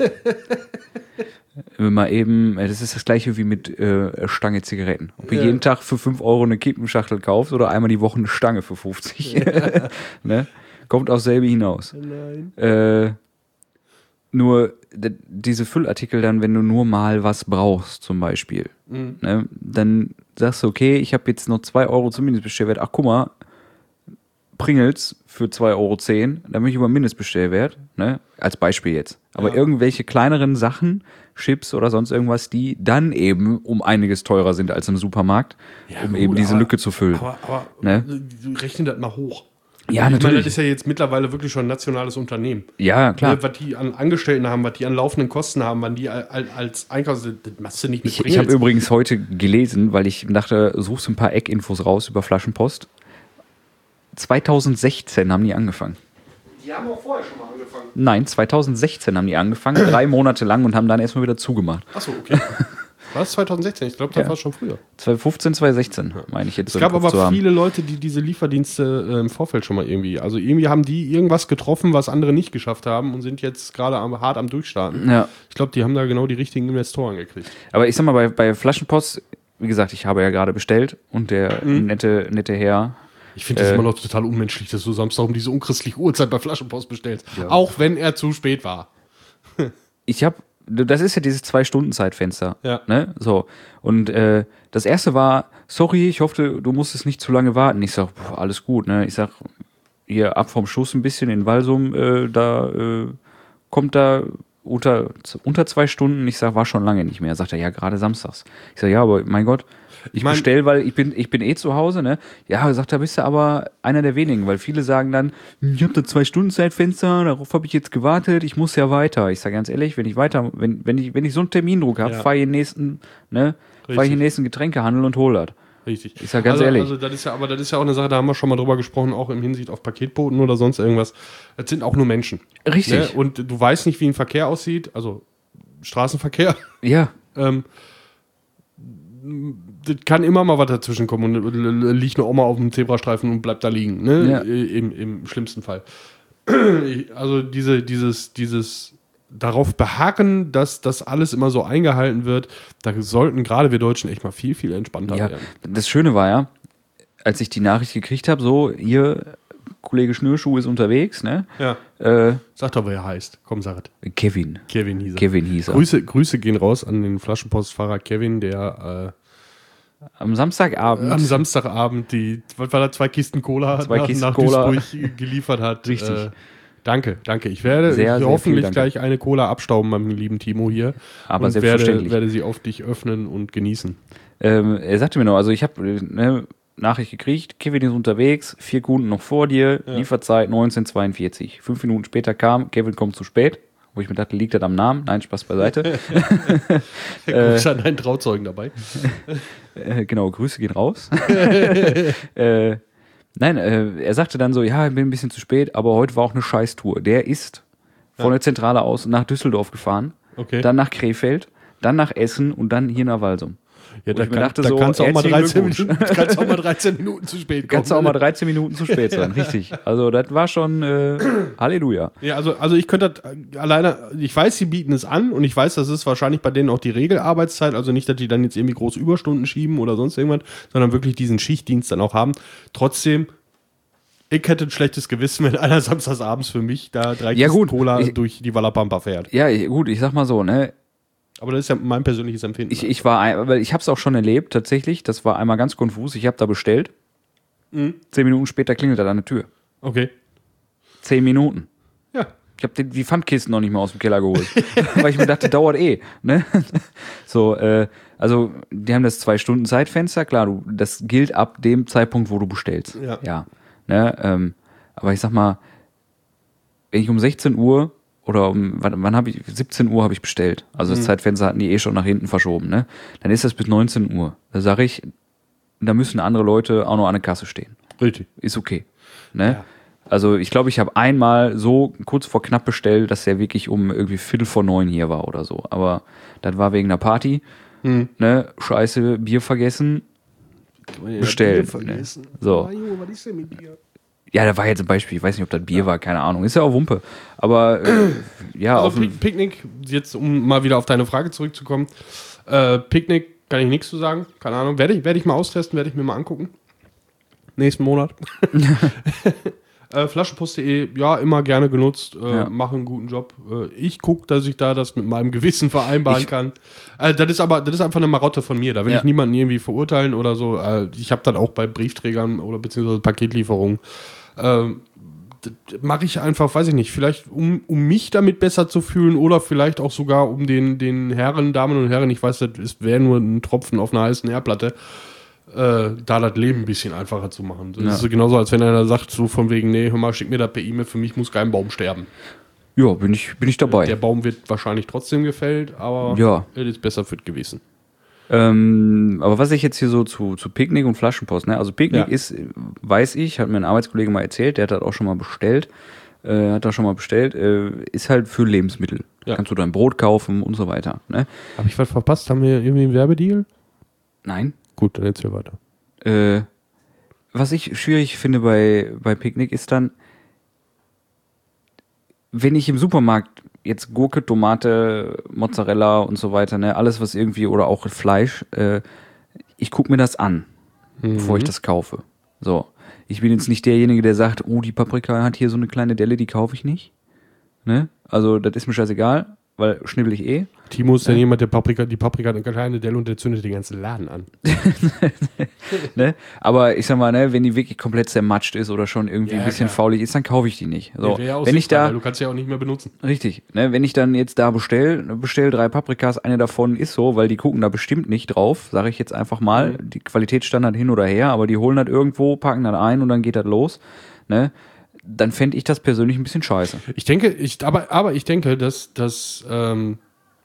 ja, mal eben, äh, das ist das gleiche wie mit äh, Stange Zigaretten. Ob du Ja. jeden Tag für fünf Euro eine Kippenschachtel kaufst oder einmal die Woche eine Stange für fünfzig. Ne? Kommt aufs selbe hinaus. Nein. Äh, nur d- diese Füllartikel dann, wenn du nur mal was brauchst, zum Beispiel, Mhm. ne? Dann sagst du, okay, ich habe jetzt noch zwei Euro zum Mindestbestellwert. Ach, guck mal, Pringles für zwei Euro zehn, da bin ich über Mindestbestellwert, ne? Als Beispiel jetzt. Aber Ja. irgendwelche kleineren Sachen, Chips oder sonst irgendwas, die dann eben um einiges teurer sind als im Supermarkt, Ja, um gut, eben diese aber- Lücke zu füllen. Aber, aber Ne? du rechnen das mal hoch. Ja, ich meine, natürlich. das ist ja jetzt mittlerweile wirklich schon ein nationales Unternehmen. Ja, klar. Ne, was die an Angestellten haben, was die an laufenden Kosten haben, wann die al- al- als Einkaufs... Das machst du nicht mit Ich, ich habe Pringles. übrigens heute gelesen, weil ich dachte, suchst ein paar Eckinfos raus über Flaschenpost. zwanzig sechzehn haben die angefangen. Die haben auch vorher schon mal angefangen. Nein, zwanzig sechzehn haben die angefangen, drei Monate lang und haben dann erstmal wieder zugemacht. Achso, okay. War das zwanzig sechzehn? Ich glaube, das Ja. war schon früher. zwanzig fünfzehn, zwanzig sechzehn, meine ich jetzt Es so im gab Kopf aber zu haben. viele Leute, die diese Lieferdienste äh, im Vorfeld schon mal irgendwie... Also irgendwie haben die irgendwas getroffen, was andere nicht geschafft haben und sind jetzt gerade am, hart am Durchstarten. Ja, Ich glaube, die haben da genau die richtigen Investoren gekriegt. aber ich sag mal, bei, bei Flaschenpost, wie gesagt, ich habe ja gerade bestellt und der Mhm. nette, nette Herr, Ich finde das Äh. immer noch total unmenschlich, dass du Samstag um diese unchristliche Uhrzeit bei Flaschenpost bestellst. Ja. Auch wenn er zu spät war. ich habe, das ist ja dieses Zwei-Stunden-Zeitfenster. Ja. Ne? So. Und äh, das erste war, sorry, ich hoffe, du musstest nicht zu lange warten. Ich sag, boah, alles gut, ne? Ich sag, hier ab vom Schuss ein bisschen in Walsum, äh, da äh, kommt da unter, unter zwei Stunden. Ich sag, war schon lange nicht mehr. Sagt er, ja, gerade samstags. Ich sag, ja, aber mein Gott, ich mein- bestell, weil ich bin, ich bin eh zu Hause, ne? Ja, sagt er, bist du aber einer der wenigen, weil viele sagen dann, ich habe da zwei Stunden Zeitfenster, darauf habe ich jetzt gewartet, ich muss ja weiter. Ich sage ganz ehrlich, wenn ich weiter, wenn, wenn ich, wenn ich so einen Termindruck habe, Ja. fahre ich in den nächsten, ne, fahre ich in Richtig. den nächsten Getränkehandel und hol das. Richtig. Ich sag ganz also, ehrlich. Also das ist ja, aber das ist ja auch eine Sache, da haben wir schon mal drüber gesprochen, auch im Hinsicht auf Paketboten oder sonst irgendwas. Das sind auch nur Menschen. Richtig. Ne? Und du weißt nicht, wie ein Verkehr aussieht, also Straßenverkehr. Ja, Ähm, das kann immer mal was dazwischen kommen und äh, liegt eine Oma auf dem Zebrastreifen und bleibt da liegen, ne? Ja. Im, Im schlimmsten Fall. Also diese, dieses, dieses darauf beharren, dass das alles immer so eingehalten wird, da sollten gerade wir Deutschen echt mal viel, viel entspannter ja. werden. Das Schöne war ja, als ich die Nachricht gekriegt habe, so, hier, Kollege Schnürschuh ist unterwegs, ne? Ja. Äh, Sag doch, wer er heißt. Komm, sag es. Kevin. Kevin hieß er. Kevin hieß er. Grüße, Grüße gehen raus an den Flaschenpostfahrer Kevin, der Am Samstagabend. äh, am Samstagabend die, was war das, zwei Kisten Cola Zwei nach, Kisten nach Cola. Duisburg geliefert hat. Richtig. Äh, danke, danke. Ich werde Sehr, sehr hoffentlich viel danke. gleich eine Cola abstauben beim lieben Timo hier. Aber und selbstverständlich. werde, werde sie auf dich öffnen und genießen. Ähm, er sagte mir noch, also ich habe ne, Nachricht gekriegt, Kevin ist unterwegs, vier Kunden noch vor dir, Lieferzeit neunzehn zweiundvierzig. Fünf Minuten später kam, Kevin kommt zu spät, wo ich mir dachte, liegt das am Namen? Nein, Spaß beiseite. Grüße an deinen Trauzeugen dabei. äh, genau, Grüße gehen raus. äh, nein, äh, er sagte dann so, ja, ich bin ein bisschen zu spät, aber heute war auch eine Scheißtour. Der ist von der Zentrale aus nach Düsseldorf gefahren, Okay. dann nach Krefeld, dann nach Essen und dann hier nach Walsum. Ja, Wo da, ich mir kann, dachte da so, kannst du auch mal herzlichen dreizehn Glückwunsch. Minuten, kannst auch mal dreizehn Minuten zu spät kommen. Kannst du auch mal dreizehn Minuten zu spät sein, richtig. Also das war schon äh, Halleluja. Ja, also, also ich könnte das äh, alleine, ich weiß, sie bieten es an und ich weiß, das ist wahrscheinlich bei denen auch die Regelarbeitszeit, also nicht, dass die dann jetzt irgendwie groß Überstunden schieben oder sonst irgendwas, sondern wirklich diesen Schichtdienst dann auch haben. Trotzdem, ich hätte ein schlechtes Gewissen, wenn einer samstagsabends für mich da drei Ja, Kisten gut. Cola Ich- durch die Wallapampa fährt. Ja, ich- gut, ich sag mal so, ne? Aber das ist ja mein persönliches Empfinden. Ich, ich war, ein- weil ich habe es auch schon erlebt, tatsächlich. Das war einmal ganz konfus. Ich habe da bestellt. Mhm. Zehn Minuten später klingelt er an der Tür. Okay. Zehn Minuten. Ja. Ich habe die Pfandkisten noch nicht mal aus dem Keller geholt. Weil ich mir dachte, dauert eh. Ne? So, äh, also, die haben das Zwei-Stunden-Zeitfenster. Klar, du, das gilt ab dem Zeitpunkt, wo du bestellst. Ja. Ja. Ne? Ähm, aber ich sag mal, wenn ich um sechzehn Uhr oder um, wann, wann habe ich, siebzehn Uhr habe ich bestellt. Also das Mhm. Zeitfenster hatten die eh schon nach hinten verschoben, ne? Dann ist das bis neunzehn Uhr. Da sage ich, da müssen andere Leute auch noch an der Kasse stehen. Richtig. Ist okay. Ne? Ja. Also ich glaube, ich habe einmal so kurz vor knapp bestellt, dass der wirklich um irgendwie Viertel vor neun hier war oder so. Aber das war wegen einer Party. Mhm. Ne? Scheiße, Bier vergessen. Bestellt, Bier vergessen. ne? So. Ah, Junge, was ist denn mit dir? Ja, da war jetzt ein Beispiel. Ich weiß nicht, ob das Bier war, keine Ahnung. Ist ja auch Wumpe. Aber äh, ja, auf Also dem, Pick Picknick, jetzt um mal wieder auf deine Frage zurückzukommen. Äh, Picknick kann ich nichts zu sagen. Keine Ahnung. Werde ich, werde ich mal austesten, werde ich mir mal angucken. Nächsten Monat. äh, Flaschenpost punkt de, ja, immer gerne genutzt. Äh, Ja. Machen einen guten Job. Äh, ich gucke, dass ich da das mit meinem Gewissen vereinbaren Ich- kann. Äh, das ist aber, das ist einfach eine Marotte von mir. Da will Ja. ich niemanden irgendwie verurteilen oder so. Äh, ich habe das auch bei Briefträgern oder beziehungsweise Paketlieferungen. Ähm, mache ich einfach, weiß ich nicht, vielleicht um, um mich damit besser zu fühlen oder vielleicht auch sogar um den, den Herren, Damen und Herren, ich weiß, das wäre nur ein Tropfen auf einer heißen Herdplatte, äh, da das Leben ein bisschen einfacher zu machen. Das Ja. ist so genauso, als wenn einer sagt, so von wegen, nee, hör mal, schick mir das per E-Mail, für mich muss kein Baum sterben. ja, bin ich, bin ich dabei. Der Baum wird wahrscheinlich trotzdem gefällt, aber Ja. es ist besser für das Gewissen. Ähm, aber was ich jetzt hier so zu, zu Picknick und Flaschenpost, ne? Also Picknick Ja. ist, äh, weiß ich, hat mir ein Arbeitskollege mal erzählt, der hat das auch schon mal bestellt, äh, hat das schon mal bestellt, äh, ist halt für Lebensmittel. Ja. Kannst du dein Brot kaufen und so weiter, ne? Habe ich was verpasst? Haben wir irgendwie einen Werbedeal? Nein. Gut, dann erzähl weiter. Äh, was ich schwierig finde bei, bei Picknick ist dann, wenn ich im Supermarkt jetzt Gurke, Tomate, Mozzarella und so weiter, ne, alles was irgendwie, oder auch Fleisch, äh, ich gucke mir das an, bevor ich das kaufe. So. Ich bin jetzt nicht derjenige, der sagt, oh, die Paprika hat hier so eine kleine Delle, die kaufe ich nicht. Ne? Also, das ist mir scheißegal, weil schnibbel ich eh. Timo ist dann jemand, der Paprika, die Paprika hat eine kleine Delle und der zündet den ganzen Laden an. Ne? Aber ich sag mal, ne, wenn die wirklich komplett zermatscht ist oder schon irgendwie Ja, ein bisschen klar. faulig ist, dann kaufe ich die nicht. So. Der wäre ja auch Wenn ich sichtbar, da, weil du kannst sie ja auch nicht mehr benutzen. richtig, ne, wenn ich dann jetzt da bestell, bestell drei Paprikas, eine davon ist so, weil die gucken da bestimmt nicht drauf, sage ich jetzt einfach mal, die Qualitätsstandard hin oder her, aber die holen das irgendwo, packen das ein und dann geht das los, ne? Dann fände ich das persönlich ein bisschen scheiße. Ich denke, ich, aber, aber ich denke, dass, dass, ähm,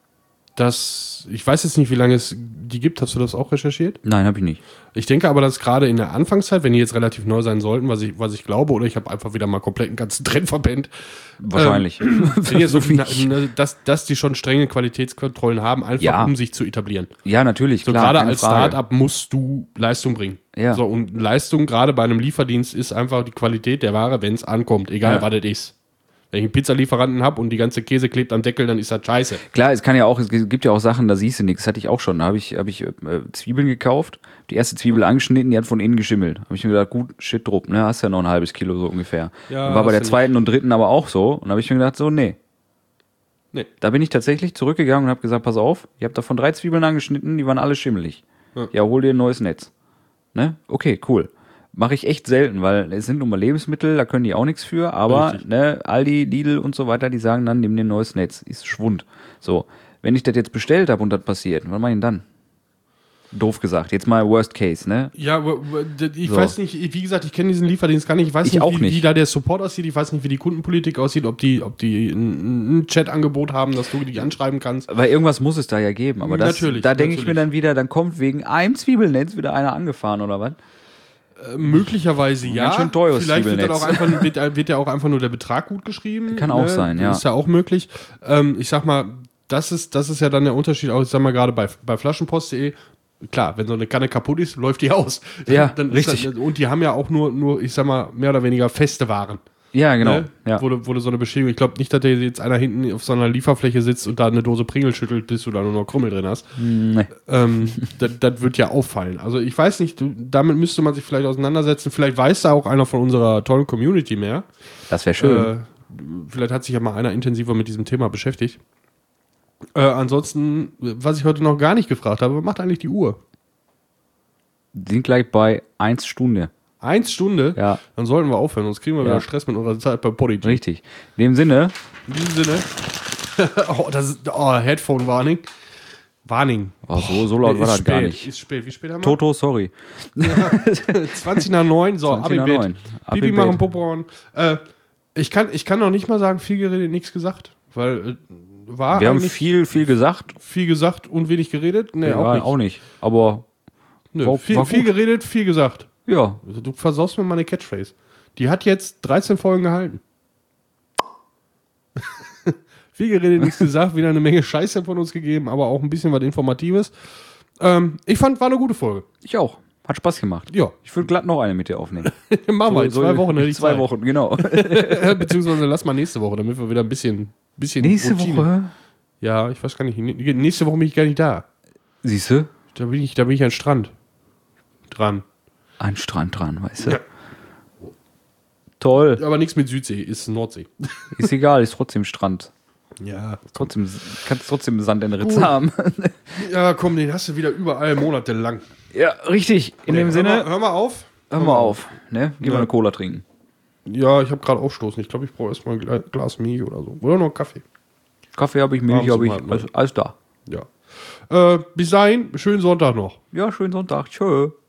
dass, ich weiß jetzt nicht, wie lange es die gibt. Hast du das auch recherchiert? Nein, habe ich nicht. Ich denke aber, dass gerade in der Anfangszeit, wenn die jetzt relativ neu sein sollten, was ich, was ich glaube, oder ich habe einfach wieder mal komplett einen ganzen Trend verpennt, Wahrscheinlich. wenn jetzt So so wie na, ich. na, dass, dass die schon strenge Qualitätskontrollen haben, einfach Ja. um sich zu etablieren. Ja, natürlich, So klar. gerade keine als Frage. Start-up musst du Leistung bringen. Ja. So, und Leistung gerade bei einem Lieferdienst ist einfach die Qualität der Ware, wenn es ankommt, egal Ja. was das ist. Wenn ich einen Pizzalieferanten habe und die ganze Käse klebt am Deckel, dann ist das scheiße. Klar, es kann ja auch, es gibt ja auch Sachen, da siehst du nichts. Das hatte ich auch schon. Da habe ich, hab ich äh, Zwiebeln gekauft, die erste Zwiebel angeschnitten, die hat von innen geschimmelt. Habe ich mir gedacht, gut, shit drupp, ne? Hast ja noch ein halbes Kilo so ungefähr. Ja, War bei hast der du zweiten und dritten aber auch so. Und da habe ich mir gedacht, so, nee. Nee. Da bin ich tatsächlich zurückgegangen und habe gesagt, pass auf, ihr habt davon drei Zwiebeln angeschnitten, die waren alle schimmelig. Ja. Ja, hol dir ein neues Netz. Ne? Okay, cool. Mache ich echt selten, weil es sind nun mal Lebensmittel, da können die auch nichts für, aber Richtig. ne, Aldi, Lidl und so weiter, die sagen dann, nimm dir ein neues Netz, ist Schwund. So, wenn ich das jetzt bestellt habe und das passiert, was mache ich denn dann? Doof gesagt, jetzt mal Worst Case, ne? Ja, w- w- ich So. weiß nicht, wie gesagt, ich kenne diesen Lieferdienst gar nicht. Ich weiß Ich nicht, auch wie, nicht. wie da der Support aussieht. Ich weiß nicht, wie die Kundenpolitik aussieht, ob die, ob die ein, ein Chat-Angebot haben, dass du dich anschreiben kannst. Weil irgendwas muss es da ja geben, aber das, Natürlich, da denke ich mir natürlich. dann wieder, dann kommt wegen einem Zwiebelnetz wieder einer angefahren oder was? Äh, möglicherweise ja. Ganz schön teures Vielleicht wird, dann Zwiebelnetz. auch einfach, wird, wird ja auch einfach nur der Betrag gut geschrieben. Kann auch sein, ja. Ist ja auch möglich. Ähm, ich sag mal, das ist, das ist ja dann der Unterschied, auch ich sag mal gerade bei, bei Flaschenpost punkt de. Klar, wenn so eine Kanne kaputt ist, läuft die aus. Ja, dann ist richtig. Das, und die haben ja auch nur, nur, ich sag mal, mehr oder weniger feste Waren. Ja, genau. Ne? Ja. Wo, du- wo du so eine Beschädigung, ich glaube nicht, dass da jetzt einer hinten auf so einer Lieferfläche sitzt und da eine Dose Pringel schüttelt, bis du da nur noch Krümmel drin hast. Nee. Ähm, das, das wird ja auffallen. Also ich weiß nicht, du, damit müsste man sich vielleicht auseinandersetzen. Vielleicht weiß da auch einer von unserer tollen Community mehr. Das wäre schön. Äh, vielleicht hat sich ja mal einer intensiver mit diesem Thema beschäftigt. Äh, ansonsten, was ich heute noch gar nicht gefragt habe, was macht eigentlich die Uhr? Sind gleich bei eins Stunde. Eins Stunde? Ja. Dann sollten wir aufhören, sonst kriegen wir Ja. wieder Stress mit unserer Zeit bei Podigy. Richtig. In dem Sinne, In diesem Sinne. oh, das ist. Oh, Headphone-Warning. Warning. oh, so, so laut Nee, war ist das gar spät, nicht. Ist spät. Wie spät haben wir? Toto, sorry. zwanzig nach neun. So, ab zwanzig im nach Bett. neun. Ab Pipi im machen, Bett. Popo an. Äh, ich, kann, ich kann noch nicht mal sagen, viel geredet, nichts gesagt. Weil äh, war Wir haben eigentlich viel, viel gesagt. viel gesagt und wenig geredet. Nee, Ja, auch nicht. auch nicht. Aber Nö, war- viel, war viel gut. geredet, viel gesagt. ja, Also, du versaust mir meine Catchphrase. Die hat jetzt dreizehn Folgen gehalten. Viel geredet, nichts gesagt, wieder eine Menge Scheiße von uns gegeben, aber auch ein bisschen was Informatives. Ähm, ich fand, war eine gute Folge. ich auch. Hat Spaß gemacht. Ja, Ich würde glatt noch eine mit dir aufnehmen. machen wir in zwei Wochen. hätte ich Zwei Zeit. Wochen, genau. Beziehungsweise lass mal nächste Woche, damit wir wieder ein bisschen, bisschen Nächste Routine- Woche. Ja, ich weiß gar nicht. Nä- Nächste Woche bin ich gar nicht da. Siehst du? Da bin ich, da bin ich an Strand. Dran. Ein Strand dran, weißt du? Ja. Toll. Aber nichts mit Südsee, ist Nordsee. Ist egal, ist trotzdem Strand. Ja. Trotzdem, kannst trotzdem Sand in der Ritze haben. Ja, komm, den hast du wieder überall monatelang. Ja, richtig. In dem hör Sinne, Mal, hör mal auf. hör mal auf. Ne? Geh Ja. mal eine Cola trinken. Ja, ich habe gerade aufstoßen. Ich glaube, ich brauche erstmal ein Gla- Glas Milch oder so. Oder noch einen Kaffee. Kaffee habe ich, Milch Abends habe um ich, halb neun. alles, alles da. Ja. Äh, bis dahin, schönen Sonntag noch. Ja, schönen Sonntag. Tschö.